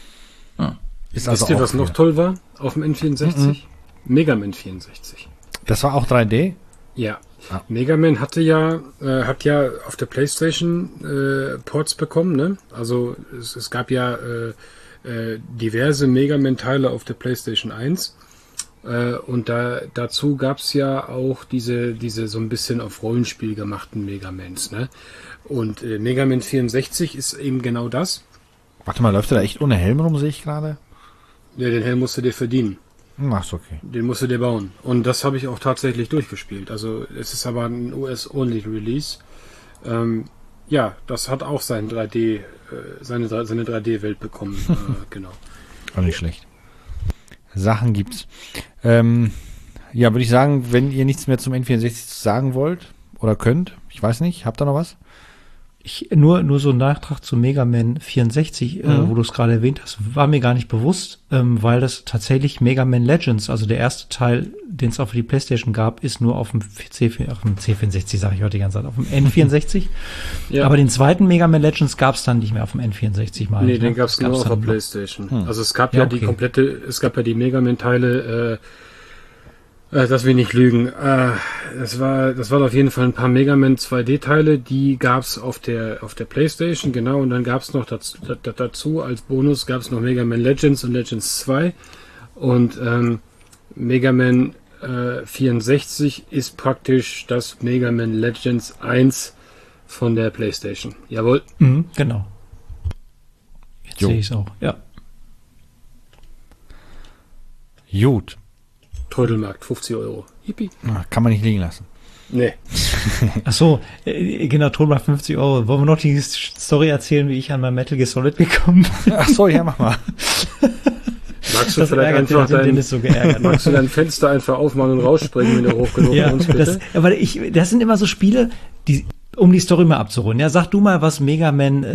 Ist also wisst ihr, was noch toll war auf dem N64? Mega Man 64. Das war auch 3D? Ja. Mega Man hat ja auf der PlayStation Ports bekommen, ne? Also es gab ja diverse Mega Man Teile auf der PlayStation 1 und dazu gab's ja auch diese so ein bisschen auf Rollenspiel gemachten Mega Mans, ne? Und Mega Man 64 ist eben genau das. Warte mal, läuft der da echt ohne Helm rum, sehe ich gerade? Ja, den Helm musst du dir verdienen. Ach, okay. Den musst du dir bauen. Und das habe ich auch tatsächlich durchgespielt. Also es ist aber ein US-Only-Release. Ja, das hat auch seine 3D-Welt bekommen. Genau. Auch nicht schlecht. Sachen gibt's. Ja, würde ich sagen, wenn ihr nichts mehr zum N64 sagen wollt oder könnt, ich weiß nicht, habt ihr noch was? Nur so ein Nachtrag zu Mega Man 64, wo du es gerade erwähnt hast, war mir gar nicht bewusst, weil das tatsächlich Mega Man Legends, also der erste Teil, den es auch für die PlayStation gab, ist nur auf dem C64, sage ich heute die ganze Zeit, auf dem N64. Ja. Aber den zweiten Mega Man Legends gab es dann nicht mehr auf dem N64, meine ich. Nee, den gab es nur auf der PlayStation. Also es gab ja die Mega Man Teile, dass wir nicht lügen. Das waren auf jeden Fall ein paar Mega Man 2D-Teile, die gab's auf der PlayStation, genau, und dann gab's noch dazu als Bonus gab's noch Mega Man Legends und Legends 2 und Mega Man 64 ist praktisch das Mega Man Legends 1 von der PlayStation. Jawohl. Genau. Jetzt sehe ich es auch, ja. Gut. Trödelmarkt, 50 €. Yippie. Kann man nicht liegen lassen. Nee. Ach so, genau, Trödelmarkt 50 €. Wollen wir noch die Story erzählen, wie ich an mein Metal Gear Solid gekommen bin? Ach so, ja, mach mal. Magst du vielleicht einfach magst du dein Fenster einfach aufmachen und rausspringen, wenn du hoch genug kommst, bitte? Das sind immer so Spiele, die, um die Story mal abzurunden. Ja, sag du mal, was Metal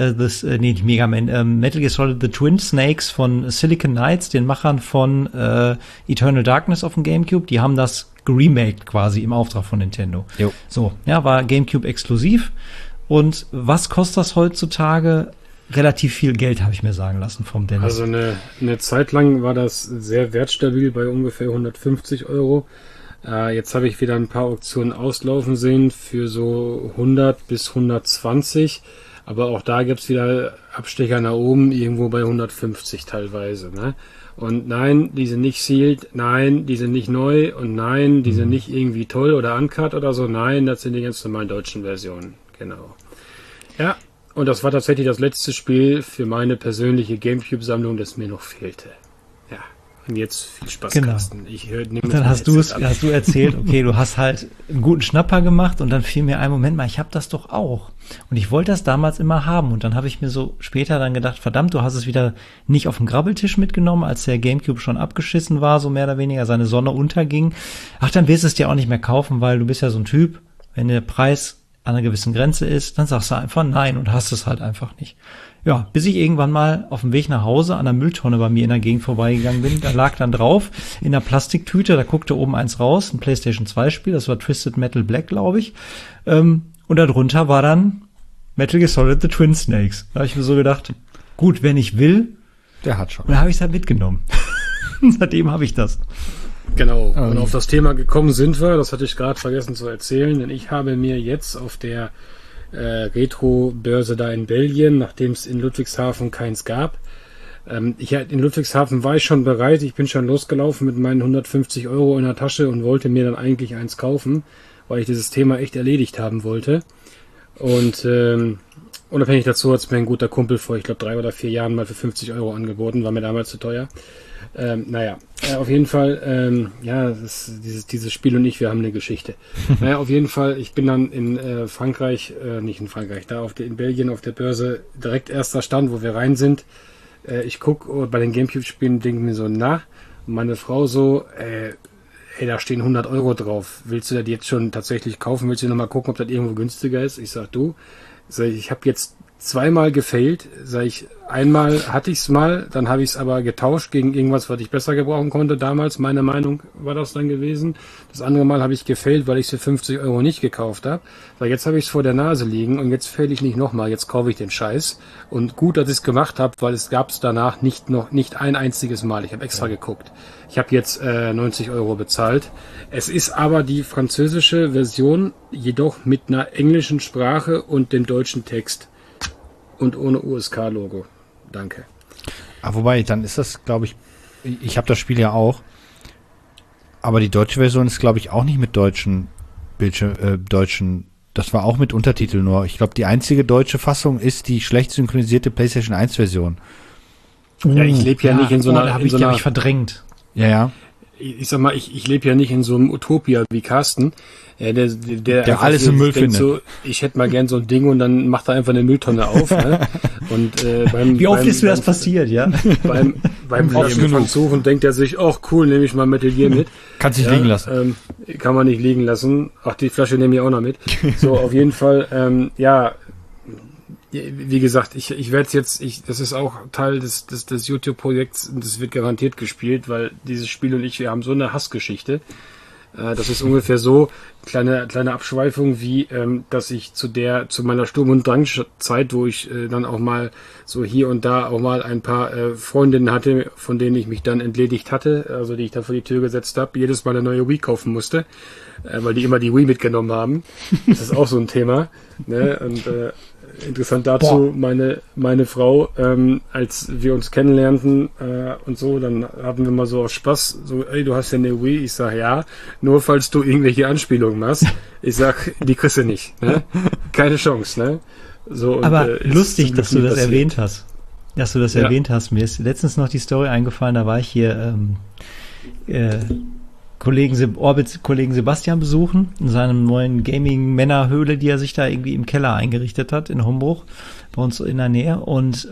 Gear Solid The Twin Snakes von Silicon Knights, den Machern von Eternal Darkness auf dem GameCube, die haben das geremaked quasi im Auftrag von Nintendo. Jo. So, ja, war GameCube exklusiv. Und was kostet das heutzutage? Relativ viel Geld, habe ich mir sagen lassen vom Dennis. Also eine Zeit lang war das sehr wertstabil bei ungefähr 150 €. Jetzt habe ich wieder ein paar Auktionen auslaufen sehen für so 100 bis 120. Aber auch da gibt's wieder Abstecher nach oben, irgendwo bei 150 teilweise. Ne? Und nein, die sind nicht sealed, nein, die sind nicht neu und nein, die sind nicht irgendwie toll oder uncut oder so. Nein, das sind die ganz normalen deutschen Versionen. Genau. Ja, und das war tatsächlich das letzte Spiel für meine persönliche GameCube-Sammlung, das mir noch fehlte. Ja. Und jetzt viel Spaß, genau. Carsten. Und dann hast du erzählt, okay, du hast halt einen guten Schnapper gemacht und dann fiel mir ein, Moment mal, ich habe das doch auch. Und ich wollte das damals immer haben. Und dann habe ich mir so später dann gedacht, verdammt, du hast es wieder nicht auf den Grabbeltisch mitgenommen, als der GameCube schon abgeschissen war, so mehr oder weniger, seine Sonne unterging. Ach, dann wirst du es dir auch nicht mehr kaufen, weil du bist ja so ein Typ, wenn der Preis an einer gewissen Grenze ist, dann sagst du einfach nein und hast es halt einfach nicht. Ja, bis ich irgendwann mal auf dem Weg nach Hause an der Mülltonne bei mir in der Gegend vorbeigegangen bin. Da lag dann drauf in einer Plastiktüte, da guckte oben eins raus, ein PlayStation 2 Spiel, das war Twisted Metal Black, glaube ich. Und darunter war dann Metal Gear Solid The Twin Snakes. Da habe ich mir so gedacht, gut, wenn ich will, der hat schon. Und da habe ich es halt mitgenommen. Seitdem habe ich das. Genau. Und auf das Thema gekommen sind wir, das hatte ich gerade vergessen zu erzählen, denn ich habe mir jetzt auf der Retro-Börse da in Belgien, nachdem es in Ludwigshafen keins gab, in Ludwigshafen war ich schon bereit, ich bin schon losgelaufen mit meinen 150 € in der Tasche und wollte mir dann eigentlich eins kaufen, weil ich dieses Thema echt erledigt haben wollte. Und unabhängig dazu hat es mir ein guter Kumpel vor, ich glaube 3 oder 4 Jahren mal für 50 € angeboten, war mir damals zu teuer. Auf jeden Fall, dieses Spiel und ich, wir haben eine Geschichte. Auf jeden Fall, ich bin dann in in Belgien auf der Börse direkt erster Stand, wo wir rein sind. Ich gucke bei den Gamecube-Spielen und denke mir so, und meine Frau so, da stehen 100 € drauf. Willst du das jetzt schon tatsächlich kaufen? Willst du nochmal gucken, ob das irgendwo günstiger ist? Ich sag, ich habe jetzt zweimal gefailt. Einmal hatte ich es mal, dann habe ich es aber getauscht gegen irgendwas, was ich besser gebrauchen konnte damals. Meine Meinung war das dann gewesen. Das andere Mal habe ich gefailt, weil ich es für 50 € nicht gekauft habe. Jetzt habe ich es vor der Nase liegen und jetzt fail ich nicht nochmal. Jetzt kaufe ich den Scheiß. Und gut, dass ich es gemacht habe, weil es gab es danach nicht ein einziges Mal. Ich habe extra geguckt. Ich habe jetzt 90 € bezahlt. Es ist aber die französische Version, jedoch mit einer englischen Sprache und dem deutschen Text. Und ohne USK-Logo. Danke. Wobei, dann ist das, glaube ich habe das Spiel ja auch, aber die deutsche Version ist, glaube ich, auch nicht mit deutschen das war auch mit Untertiteln nur. Ich glaube, die einzige deutsche Fassung ist die schlecht synchronisierte PlayStation 1 Version. Ja, ich lebe ja nicht in so einer... Habe ich verdrängt. Ja. Ich sag mal, ich lebe ja nicht in so einem Utopia wie Carsten, der alles im Müll findet. So, ich hätte mal gern so ein Ding und dann macht er einfach eine Mülltonne auf. Ne? Und wie oft ist mir das passiert, ja? Beim Flaschenpfand denkt er sich, cool, nehme ich mal Metal Gear mit. Kannst nicht liegen lassen. Kann man nicht liegen lassen. Ach, die Flasche nehme ich auch noch mit. So, auf jeden Fall, wie gesagt, ich werde jetzt, das ist auch Teil des YouTube-Projekts und das wird garantiert gespielt, weil dieses Spiel und ich, wir haben so eine Hassgeschichte. Das ist ungefähr so, kleine Abschweifung, wie, dass ich zu meiner Sturm- und Drangzeit, wo ich dann auch mal so hier und da auch mal ein paar Freundinnen hatte, von denen ich mich dann entledigt hatte, also die ich dann vor die Tür gesetzt habe, jedes Mal eine neue Wii kaufen musste, weil die immer die Wii mitgenommen haben. Das ist auch so ein Thema. Ne? Und interessant dazu, meine Frau, als wir uns kennenlernten und so, dann hatten wir mal so aus Spaß, so, ey, du hast ja eine Wii? Ich sag, ja, nur falls du irgendwelche Anspielungen machst. Ich sag, die kriegst du nicht. Ne? Keine Chance. Ne? So, und, aber lustig, dass du das erwähnt hast. Dass du das erwähnt hast. Mir ist letztens noch die Story eingefallen, da war ich hier Kollegen Sebastian besuchen, in seinem neuen Gaming-Männerhöhle, die er sich da irgendwie im Keller eingerichtet hat, in Hombruch, bei uns in der Nähe. Und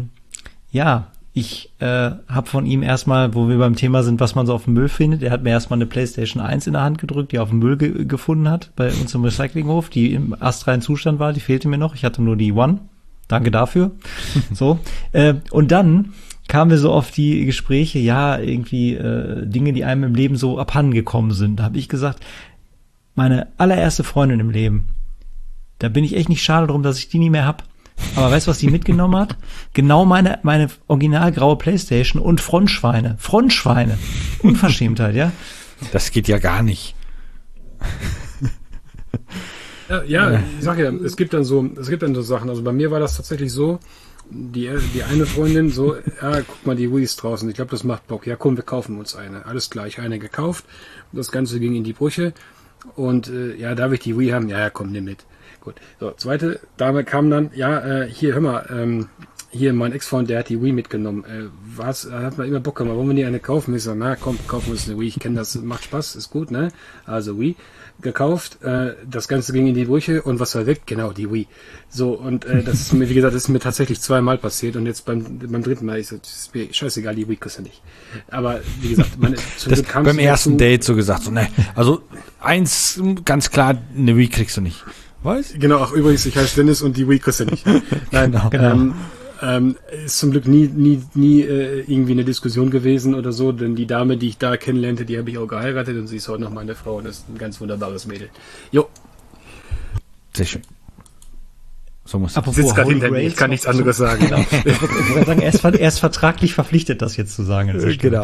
ich habe von ihm erstmal, wo wir beim Thema sind, was man so auf dem Müll findet, er hat mir erstmal eine PlayStation 1 in der Hand gedrückt, die er auf dem Müll gefunden hat, bei uns im Recyclinghof, die im astreinen Zustand war, die fehlte mir noch. Ich hatte nur die One. Danke dafür. So. Und dann kamen wir so auf die Gespräche, irgendwie Dinge, die einem im Leben so abhanden gekommen sind. Da habe ich gesagt, meine allererste Freundin im Leben, da bin ich echt nicht schade drum, dass ich die nie mehr hab. Aber weißt du, was die mitgenommen hat? Genau meine original graue Playstation und Frontschweine. Unverschämtheit, ja? Das geht ja gar nicht. Ja, ich sag ja, es gibt dann so Sachen. Also bei mir war das tatsächlich so, die eine Freundin so, guck mal, die Wii ist draußen, ich glaube, das macht Bock. Ja, komm, wir kaufen uns eine. Alles klar, ich eine gekauft. Das Ganze ging in die Brüche. Und darf ich die Wii haben? Ja, komm, nimm mit. Gut. So, zweite Dame kam dann, hier, hör mal, hier mein Ex-Freund, der hat die Wii mitgenommen. Hat man immer Bock gemacht, wollen wir nie eine kaufen? Ich sag, komm, kaufen wir uns eine Wii. Ich kenne das, macht Spaß, ist gut, ne? Also Wii gekauft, das Ganze ging in die Brüche und was war weg? Genau, die Wii. So, und das ist mir, wie gesagt, das ist mir tatsächlich zweimal passiert und jetzt beim dritten Mal, ich so, ist mir scheißegal, die Wii kriegst du nicht. Aber wie gesagt, das beim ersten Date so gesagt, so, ne, also eins, ganz klar, eine Wii kriegst du nicht. Was? Genau, ach übrigens, ich heiße Dennis und die Wii kriegst du nicht. Nein, genau. Ist zum Glück nie irgendwie eine Diskussion gewesen oder so, denn die Dame, die ich da kennenlernte, die habe ich auch geheiratet und sie ist heute noch meine Frau und ist ein ganz wunderbares Mädel. Jo. Sehr schön. So muss ich sitze gerade hinter mir, ich kann nichts anderes sagen. Genau. Ich wollte sagen, er ist vertraglich verpflichtet, das jetzt zu sagen. Genau.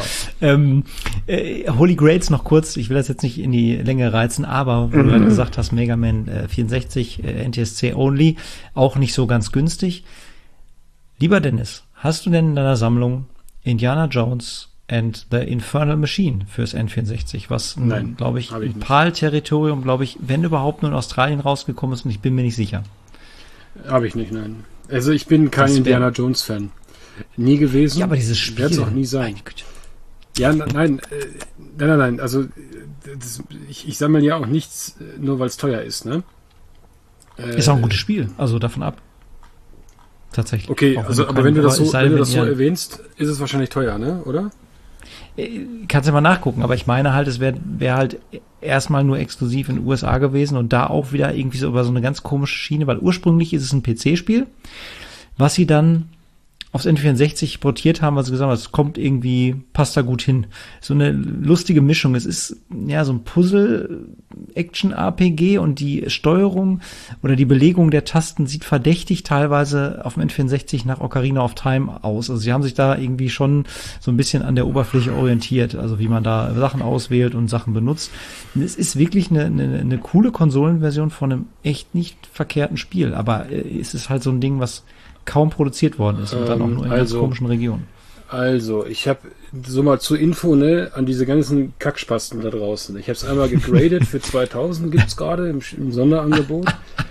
Holy Grails noch kurz, ich will das jetzt nicht in die Länge reizen, aber wo du halt gesagt hast, Mega Man 64, NTSC only, auch nicht so ganz günstig. Lieber Dennis, hast du denn in deiner Sammlung Indiana Jones and the Infernal Machine fürs N64, was, glaube ich, ein PAL-Territorium, glaube ich, wenn überhaupt nur in Australien rausgekommen ist, und ich bin mir nicht sicher. Habe ich nicht, nein. Also ich bin kein Indiana Jones-Fan. Nie gewesen. Ja, aber dieses Spiel wird es auch nie sein. Ja, nein. Also ich sammle ja auch nichts, nur weil es teuer ist, ne? Ist auch ein gutes Spiel, also davon ab. Tatsächlich. Okay, also aber wenn du das so erwähnst, ist es wahrscheinlich teuer, ne? Oder? Kannst du mal nachgucken, aber ich meine halt, es wäre halt erstmal nur exklusiv in den USA gewesen und da auch wieder irgendwie so über so eine ganz komische Schiene, weil ursprünglich ist es ein PC-Spiel, was sie dann aufs N64 portiert haben, weil sie gesagt haben, es kommt irgendwie, passt da gut hin. So eine lustige Mischung. Es ist ja so ein Puzzle-Action-RPG und die Steuerung oder die Belegung der Tasten sieht verdächtig teilweise auf dem N64 nach Ocarina of Time aus. Also sie haben sich da irgendwie schon so ein bisschen an der Oberfläche orientiert, also wie man da Sachen auswählt und Sachen benutzt. Und es ist wirklich eine coole Konsolenversion von einem echt nicht verkehrten Spiel, aber es ist halt so ein Ding, was kaum produziert worden ist und dann auch nur in ganz komischen Regionen. Also, ich habe so mal zur Info, ne, an diese ganzen Kackspasten da draußen. Ich habe es einmal gegradet für 2000, gibt's gerade im Sonderangebot.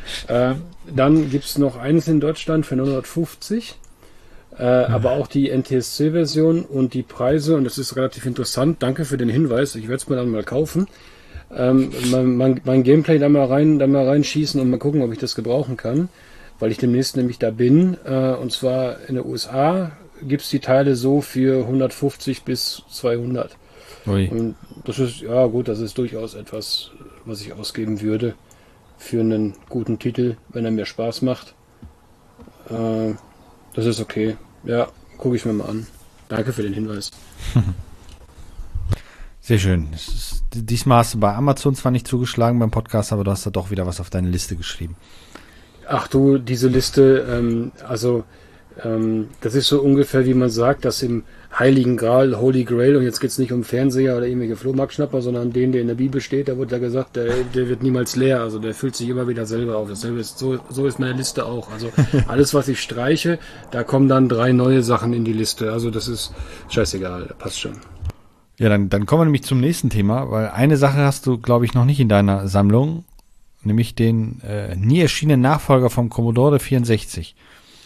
Dann gibt's noch eines in Deutschland für 950. Aber auch die NTSC-Version und die Preise, und das ist relativ interessant. Danke für den Hinweis. Ich werde es mir dann mal kaufen. Mein Gameplay da mal reinschießen und mal gucken, ob ich das gebrauchen kann. Weil ich demnächst nämlich da bin, und zwar in den USA gibt's die Teile so für 150 bis 200. Ui. Und das ist, ja gut, das ist durchaus etwas, was ich ausgeben würde für einen guten Titel, wenn er mir Spaß macht. Das ist okay. Ja, gucke ich mir mal an. Danke für den Hinweis. Sehr schön. Diesmal hast du bei Amazon zwar nicht zugeschlagen beim Podcast, aber du hast da doch wieder was auf deine Liste geschrieben. Ach du, diese Liste, das ist so ungefähr, wie man sagt, dass im Heiligen Gral, Holy Grail, und jetzt geht's nicht um Fernseher oder irgendwelche Flohmarktschnapper, sondern den, der in der Bibel steht, da wurde ja gesagt, der wird niemals leer, also der füllt sich immer wieder selber auf. Dasselbe ist, so ist meine Liste auch. Also alles, was ich streiche, da kommen dann 3 neue Sachen in die Liste. Also das ist scheißegal, passt schon. Ja, dann kommen wir nämlich zum nächsten Thema, weil eine Sache hast du, glaube ich, noch nicht in deiner Sammlung, nämlich den nie erschienenen Nachfolger vom Commodore 64,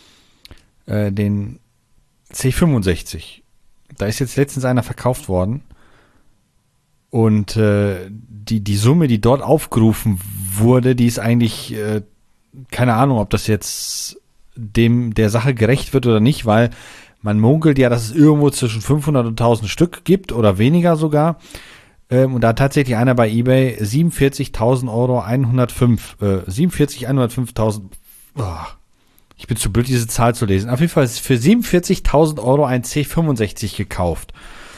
den C65. Da ist jetzt letztens einer verkauft worden und die Summe, die dort aufgerufen wurde, die ist eigentlich, keine Ahnung, ob das jetzt der Sache gerecht wird oder nicht, weil man munkelt ja, dass es irgendwo zwischen 500 und 1000 Stück gibt oder weniger sogar. Und da hat tatsächlich einer bei eBay 47.000 Euro 105.000. Ich bin zu blöd, diese Zahl zu lesen. Auf jeden Fall ist für 47.000 Euro ein C65 gekauft.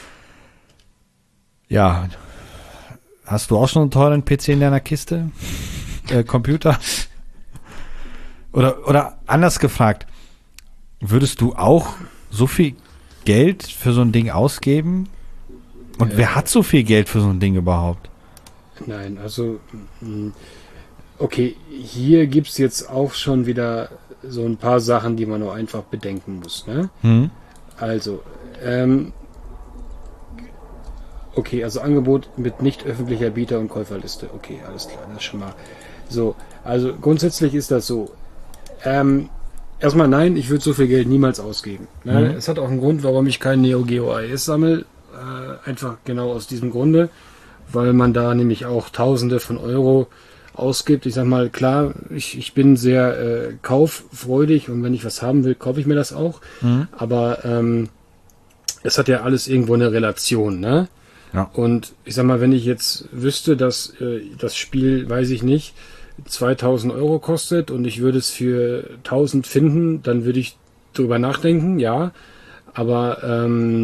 Ja. Hast du auch schon einen teuren PC in deiner Kiste? Computer? Oder anders gefragt, würdest du auch so viel Geld für so ein Ding ausgeben? Und wer hat so viel Geld für so ein Ding überhaupt? Nein, also okay, hier gibt's jetzt auch schon wieder so ein paar Sachen, die man nur einfach bedenken muss. Ne? Also, okay, also Angebot mit nicht öffentlicher Bieter- und Käuferliste. Okay, alles klar, das ist schon mal so. Also grundsätzlich ist das so. Erstmal nein, ich würde so viel Geld niemals ausgeben. Ne? Es hat auch einen Grund, warum ich kein Neo Geo AES sammle. Einfach genau aus diesem Grunde, weil man da nämlich auch Tausende von Euro ausgibt. Ich sag mal, klar, ich bin sehr kauffreudig und wenn ich was haben will, kaufe ich mir das auch. Aber es hat ja alles irgendwo eine Relation, ne? Ja. Und ich sag mal, wenn ich jetzt wüsste, dass das Spiel, weiß ich nicht, 2000 Euro kostet und ich würde es für 1000 finden, dann würde ich drüber nachdenken, ja. Aber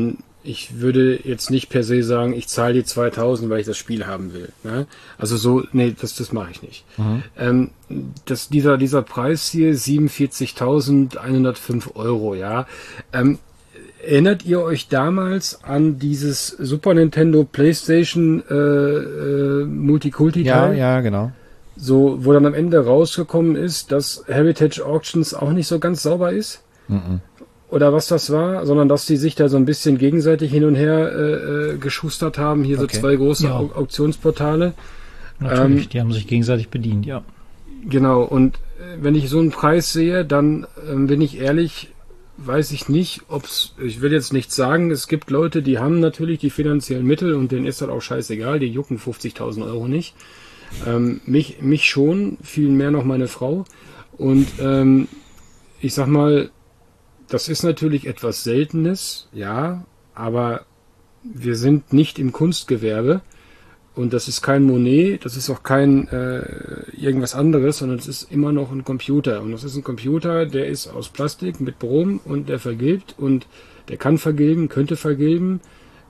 ich würde jetzt nicht per se sagen, ich zahle die 2000, weil ich das Spiel haben will. Ne? Also so, nee, das mache ich nicht. Dieser Preis hier, 47.105 Euro, ja. Erinnert ihr euch damals an dieses Super Nintendo PlayStation Multikulti-Teil? Ja, genau. So, wo dann am Ende rausgekommen ist, dass Heritage Auctions auch nicht so ganz sauber ist? Oder was das war, sondern dass die sich da so ein bisschen gegenseitig hin und her geschustert haben. Hier so zwei große Auktionsportale. Natürlich, die haben sich gegenseitig bedient, ja. Genau, und wenn ich so einen Preis sehe, dann bin ich ehrlich, weiß ich nicht, ich will jetzt nichts sagen, es gibt Leute, die haben natürlich die finanziellen Mittel und denen ist das auch scheißegal, die jucken 50.000 Euro nicht. Mich schon, viel mehr noch meine Frau. Und ich sag mal, das ist natürlich etwas Seltenes, ja, aber wir sind nicht im Kunstgewerbe und das ist kein Monet, das ist auch kein irgendwas anderes, sondern es ist immer noch ein Computer. Und das ist ein Computer, der ist aus Plastik mit Brom und der vergilbt und der kann vergilben, könnte vergilben.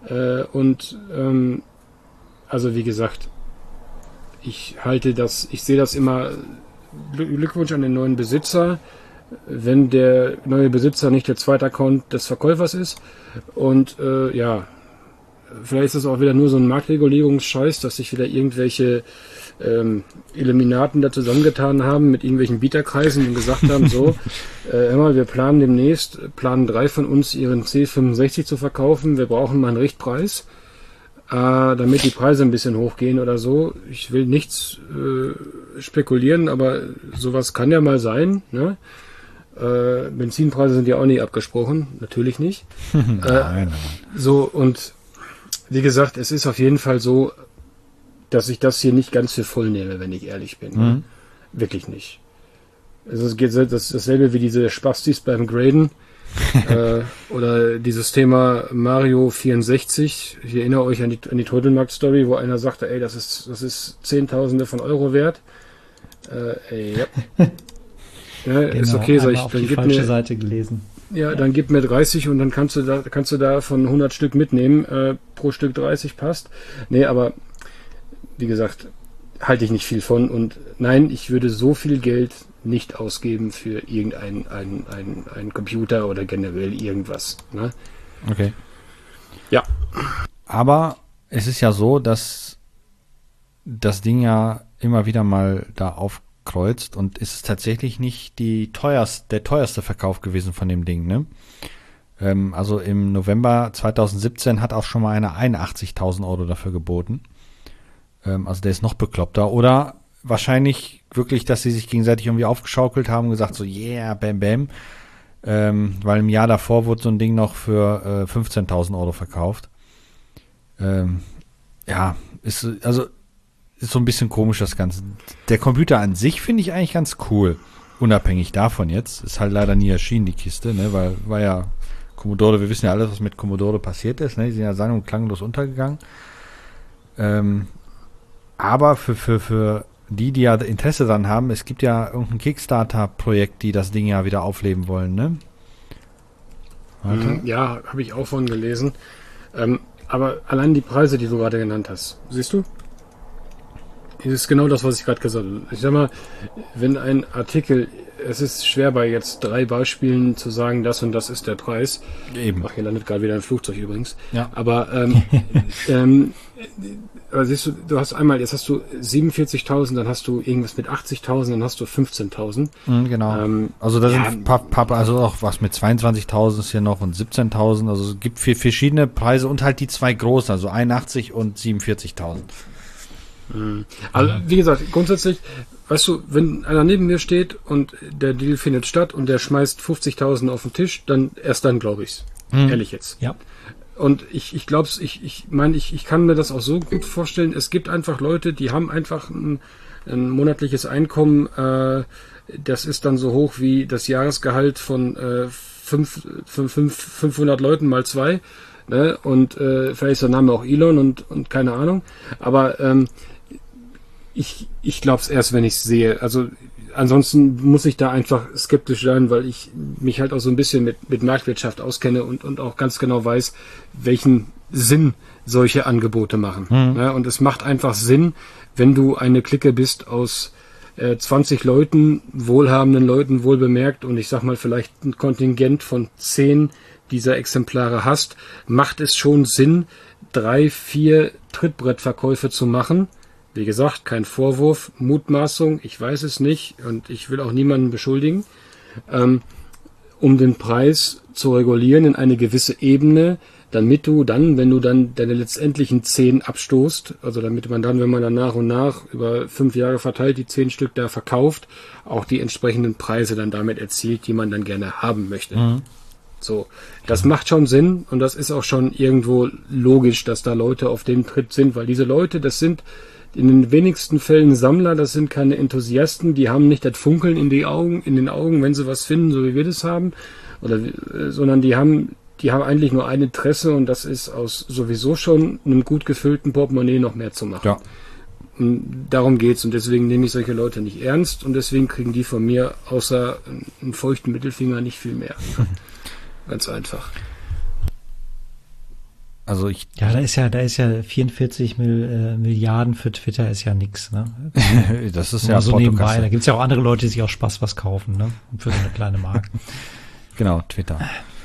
Also wie gesagt, ich sehe das immer, Glückwunsch an den neuen Besitzer, wenn der neue Besitzer nicht der zweite Account des Verkäufers ist. Und vielleicht ist das auch wieder nur so ein Marktregulierungsscheiß, dass sich wieder irgendwelche Illuminaten da zusammengetan haben mit irgendwelchen Bieterkreisen und gesagt haben, so, hör mal, wir planen demnächst, 3 von uns ihren C65 zu verkaufen, wir brauchen mal einen Richtpreis, damit die Preise ein bisschen hochgehen oder so. Ich will nichts spekulieren, aber sowas kann ja mal sein, ne? Benzinpreise sind ja auch nicht abgesprochen, natürlich nicht. Nein. So, und wie gesagt, es ist auf jeden Fall so, dass ich das hier nicht ganz für voll nehme, wenn ich ehrlich bin. Wirklich nicht. Also es geht dasselbe wie diese Spastis beim Graden oder dieses Thema Mario 64. Ich erinnere euch an die Trödelmarkt-Story, wo einer sagte, ey, das ist Zehntausende von Euro wert. Ja, genau, ist okay, sag ich. Auf die falsche Seite gelesen. Ja, dann gib mir 30 und dann kannst du da von 100 Stück mitnehmen. Pro Stück 30 passt. Nee, aber wie gesagt, halte ich nicht viel von. Und nein, ich würde so viel Geld nicht ausgeben für irgendeinen einen Computer oder generell irgendwas. Ne? Okay. Ja. Aber es ist ja so, dass das Ding ja immer wieder mal da aufkreuzt und es ist tatsächlich nicht der teuerste Verkauf gewesen von dem Ding, ne? Also im November 2017 hat auch schon mal einer 81.000 Euro dafür geboten. Also der ist noch bekloppter. Oder wahrscheinlich wirklich, dass sie sich gegenseitig irgendwie aufgeschaukelt haben und gesagt so, yeah, bam, bam. Weil im Jahr davor wurde so ein Ding noch für 15.000 Euro verkauft. Ist so ein bisschen komisch das Ganze. Der Computer an sich finde ich eigentlich ganz cool. Unabhängig davon jetzt. Ist halt leider nie erschienen, die Kiste, ne? Weil war ja Commodore, wir wissen ja alles, was mit Commodore passiert ist, ne? Die sind ja sang- und klanglos untergegangen. Aber für die ja Interesse daran haben, es gibt ja irgendein Kickstarter-Projekt, die das Ding ja wieder aufleben wollen, ne? Warte. Ja, habe ich auch von gelesen. Aber allein die Preise, die du gerade genannt hast, siehst du? Das ist genau das, was ich gerade gesagt habe. Ich sag mal, wenn ein Artikel, es ist schwer bei jetzt 3 Beispielen zu sagen, das und das ist der Preis. Eben. Ach, hier landet gerade wieder ein Flugzeug übrigens. Ja. Aber siehst du, jetzt hast du 47.000, dann hast du irgendwas mit 80.000, dann hast du 15.000. Genau. Also da sind also auch was mit 22.000 ist hier noch und 17.000. Also es gibt verschiedene Preise und halt die 2 großen, also 81 und 47.000. Also wie gesagt, grundsätzlich, weißt du, wenn einer neben mir steht und der Deal findet statt und der schmeißt 50.000 auf den Tisch, dann erst dann glaube ich's. Ehrlich jetzt. Ja. Und ich glaub's, ich kann mir das auch so gut vorstellen. Es gibt einfach Leute, die haben einfach ein monatliches Einkommen, das ist dann so hoch wie das Jahresgehalt von 500 Leuten mal 2. Ne? Und vielleicht ist der Name auch Elon und keine Ahnung. Aber ich glaube es erst, wenn ich es sehe. Also ansonsten muss ich da einfach skeptisch sein, weil ich mich halt auch so ein bisschen mit Marktwirtschaft auskenne und auch ganz genau weiß, welchen Sinn solche Angebote machen. Ja, und es macht einfach Sinn, wenn du eine Clique bist aus 20 Leuten, wohlhabenden Leuten, wohlbemerkt, und ich sag mal vielleicht ein Kontingent von 10 dieser Exemplare hast, macht es schon Sinn, 3, 4 Trittbrettverkäufe zu machen. Wie gesagt, kein Vorwurf, Mutmaßung, ich weiß es nicht und ich will auch niemanden beschuldigen, um den Preis zu regulieren in eine gewisse Ebene, damit du dann, wenn du dann deine letztendlichen 10 abstoßt, also damit man dann, wenn man dann nach und nach über 5 Jahre verteilt die 10 Stück da verkauft, auch die entsprechenden Preise dann damit erzielt, die man dann gerne haben möchte. So, das macht schon Sinn und das ist auch schon irgendwo logisch, dass da Leute auf dem Tritt sind, weil diese Leute, das sind in den wenigsten Fällen Sammler, das sind keine Enthusiasten, die haben nicht das Funkeln in den Augen, wenn sie was finden, so wie wir das haben, sondern die haben eigentlich nur ein Interesse und das ist aus sowieso schon einem gut gefüllten Portemonnaie noch mehr zu machen. Ja. Und darum geht's und deswegen nehme ich solche Leute nicht ernst und deswegen kriegen die von mir außer einen feuchten Mittelfinger nicht viel mehr. Ganz einfach. Also da ist ja 44 Milliarden für Twitter ist ja nix, ne? Das ist ja so nebenbei. Da gibt's ja auch andere Leute, die sich auch Spaß was kaufen, ne? Und für so eine kleine Marke. Genau, Twitter.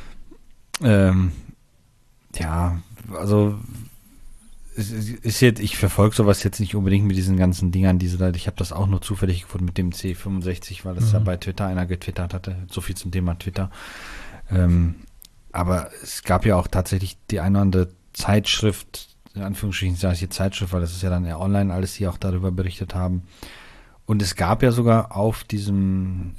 Ja, also ist jetzt, ich verfolge sowas jetzt nicht unbedingt mit diesen ganzen Dingern, ich habe das auch nur zufällig gefunden mit dem C65, weil das ja bei Twitter einer getwittert hatte. So viel zum Thema Twitter. Aber es gab ja auch tatsächlich die eine oder andere Zeitschrift, in Anführungsstrichen sage ich hier Zeitschrift, weil das ist ja dann eher online alles, die auch darüber berichtet haben. Und es gab ja sogar auf diesem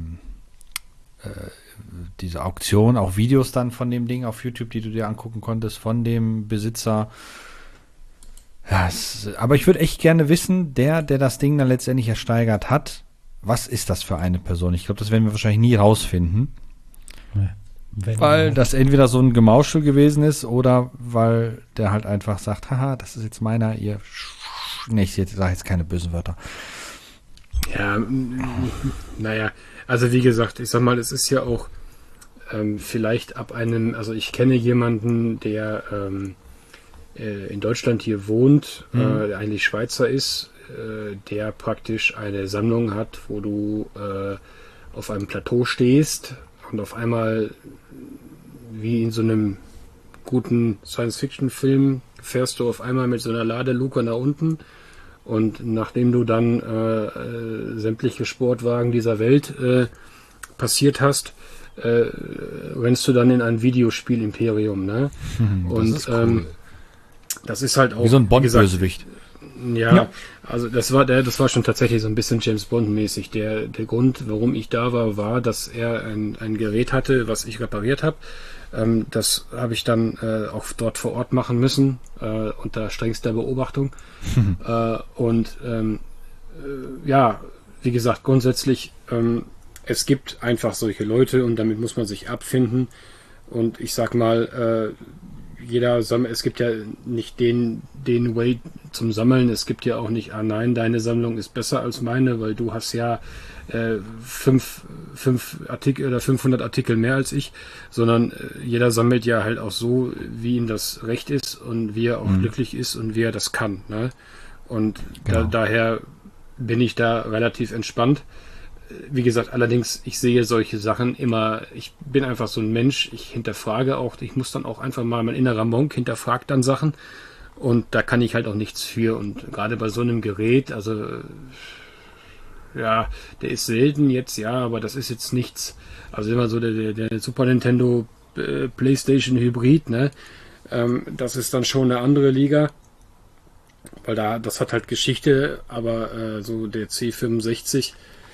diese Auktion auch Videos dann von dem Ding auf YouTube, die du dir angucken konntest, von dem Besitzer. Ja, aber ich würde echt gerne wissen, der das Ding dann letztendlich ersteigert hat, was ist das für eine Person? Ich glaube, das werden wir wahrscheinlich nie rausfinden. Nee. Weil das entweder so ein Gemauschel gewesen ist oder weil der halt einfach sagt, haha, das ist jetzt meiner, ich sage jetzt keine bösen Wörter. Ja, naja, also wie gesagt, ich sag mal, es ist ja auch vielleicht ab einem, also ich kenne jemanden, der in Deutschland hier wohnt, der eigentlich Schweizer ist, der praktisch eine Sammlung hat, wo du auf einem Plateau stehst und auf einmal wie in so einem guten Science-Fiction-Film fährst du auf einmal mit so einer Ladeluke nach unten und nachdem du dann sämtliche Sportwagen dieser Welt passiert hast, rennst du dann in ein Videospiel-Imperium, ne? Und das ist, cool. Das ist halt auch wie so ein Bond-Bösewicht. Ja, also das war schon tatsächlich so ein bisschen James Bond-mäßig. Der Grund, warum ich da war, dass er ein Gerät hatte, was ich repariert habe. Das habe ich dann auch dort vor Ort machen müssen, unter strengster Beobachtung. Ja, wie gesagt, grundsätzlich, es gibt einfach solche Leute und damit muss man sich abfinden. Und ich sag mal, es gibt ja nicht den Way zum Sammeln, es gibt ja auch nicht, nein, deine Sammlung ist besser als meine, weil du hast ja 5 Artikel oder 500 Artikel mehr als ich, sondern jeder sammelt ja halt auch so, wie ihm das recht ist und wie er auch glücklich ist und wie er das kann, ne? Und genau. Daher bin ich da relativ entspannt. Wie gesagt, allerdings, ich sehe solche Sachen immer, ich bin einfach so ein Mensch, ich hinterfrage auch, ich muss dann auch einfach mal, mein innerer Monk hinterfragt dann Sachen und da kann ich halt auch nichts für und gerade bei so einem Gerät, also ja, der ist selten jetzt, ja, aber das ist jetzt nichts, also immer so der Super Nintendo PlayStation Hybrid, ne, das ist dann schon eine andere Liga, weil das hat halt Geschichte, aber so der C65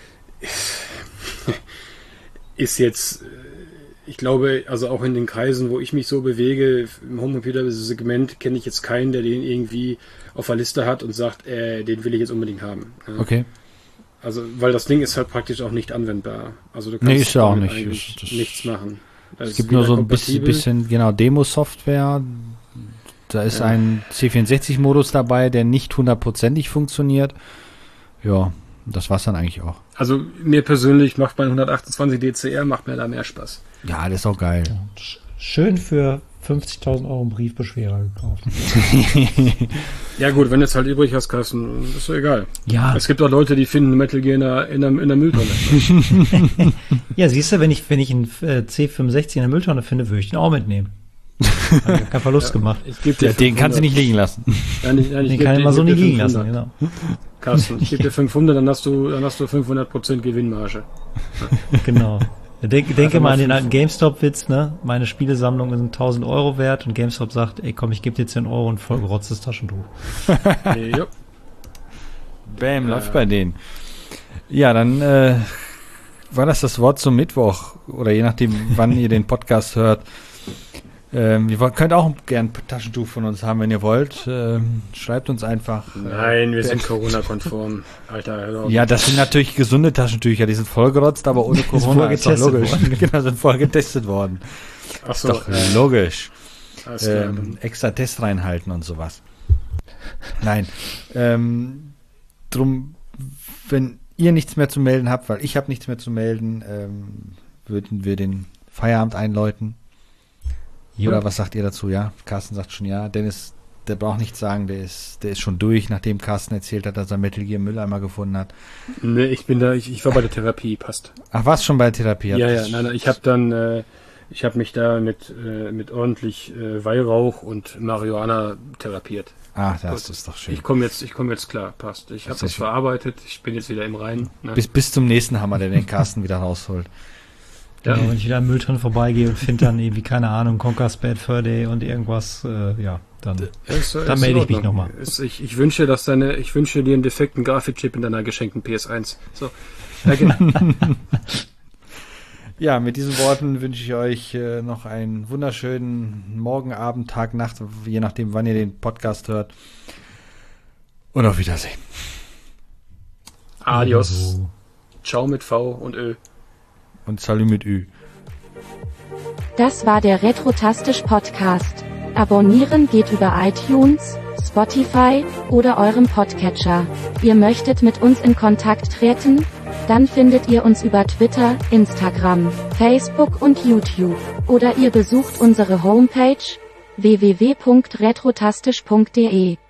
ist jetzt, ich glaube, also auch in den Kreisen, wo ich mich so bewege, im Homecomputer-Segment kenne ich jetzt keinen, der den irgendwie auf der Liste hat und sagt, den will ich jetzt unbedingt haben. Okay. Also, weil das Ding ist halt praktisch auch nicht anwendbar. Also du kannst ist ja auch nicht. Nichts machen. Es gibt nur so ein bisschen genau, Demo-Software. Da ist ein C64-Modus dabei, der nicht hundertprozentig funktioniert. Ja, das war's dann eigentlich auch. Also mir persönlich macht mein 128 DCR macht mir da mehr Spaß. Ja, das ist auch geil. Schön für 50.000 Euro einen Briefbeschwerer gekauft. Ja gut, wenn du es halt übrig hast, Carsten, ist doch egal. Ja. Es gibt auch Leute, die finden Metal Gear in der Mülltonne. Ja, siehst du, wenn ich einen C65 in der Mülltonne finde, würde ich den auch mitnehmen. Habe ich keinen Verlust gemacht. Ich geb dir Den kannst du nicht liegen lassen. Den kann ich mal so nie liegen lassen, genau. Carsten, ich gebe dir 500, dann hast du 500% Gewinnmarge. Genau. Denke mal an den alten GameStop-Witz, ne? Meine Spielesammlung sind 1.000 Euro wert und GameStop sagt, ey komm, ich gebe dir 10 Euro und vollgerotztes Taschentuch. Ja. Bam, läuft bei denen. Ja, dann war das Wort zum Mittwoch oder je nachdem, wann ihr den Podcast hört. Ihr könnt auch gern ein Taschentuch von uns haben, wenn ihr wollt. Schreibt uns einfach. Nein, wir sind Corona-konform. Alter, ja, das sind natürlich gesunde Taschentücher. Die sind vollgerotzt, aber ohne Corona. Ist doch logisch. Genau, sind voll getestet worden. Ach so. Ist doch logisch. Klar, extra Test reinhalten und sowas. Nein. Drum, wenn ihr nichts mehr zu melden habt, weil ich habe nichts mehr zu melden, würden wir den Feierabend einläuten. Jo. Oder was sagt ihr dazu? Ja, Carsten sagt schon ja. Dennis, der braucht nichts sagen, der ist schon durch, nachdem Carsten erzählt hat, dass er Metal Gear Mülleimer gefunden hat. Nee, ich war bei der Therapie, passt. Ach, warst schon bei der Therapie? Ja, nein, ich habe mich da mit ordentlich Weihrauch und Marihuana therapiert. Ach, das ist doch schön. Ich komme jetzt klar, passt. Ich habe das verarbeitet, ich bin jetzt wieder im Reinen. Ne? Bis zum nächsten Hammer, der den Carsten wieder rausholt. Ja, wenn ich wieder am Mülltonnen vorbeigehe und finde dann irgendwie, keine Ahnung, Conker's Bad Fur Day und irgendwas, dann melde ich mich nochmal. Ich wünsche dir einen defekten Grafikchip in deiner geschenkten PS1. So, danke. Ja, mit diesen Worten wünsche ich euch noch einen wunderschönen Morgen, Abend, Tag, Nacht, je nachdem, wann ihr den Podcast hört. Und auf Wiedersehen. Adios. Ciao mit V und Ö. Und Salut mit Ü. Das war der Retrotastisch Podcast. Abonnieren geht über iTunes, Spotify oder eurem Podcatcher. Ihr möchtet mit uns in Kontakt treten? Dann findet ihr uns über Twitter, Instagram, Facebook und YouTube. Oder ihr besucht unsere Homepage www.retrotastisch.de.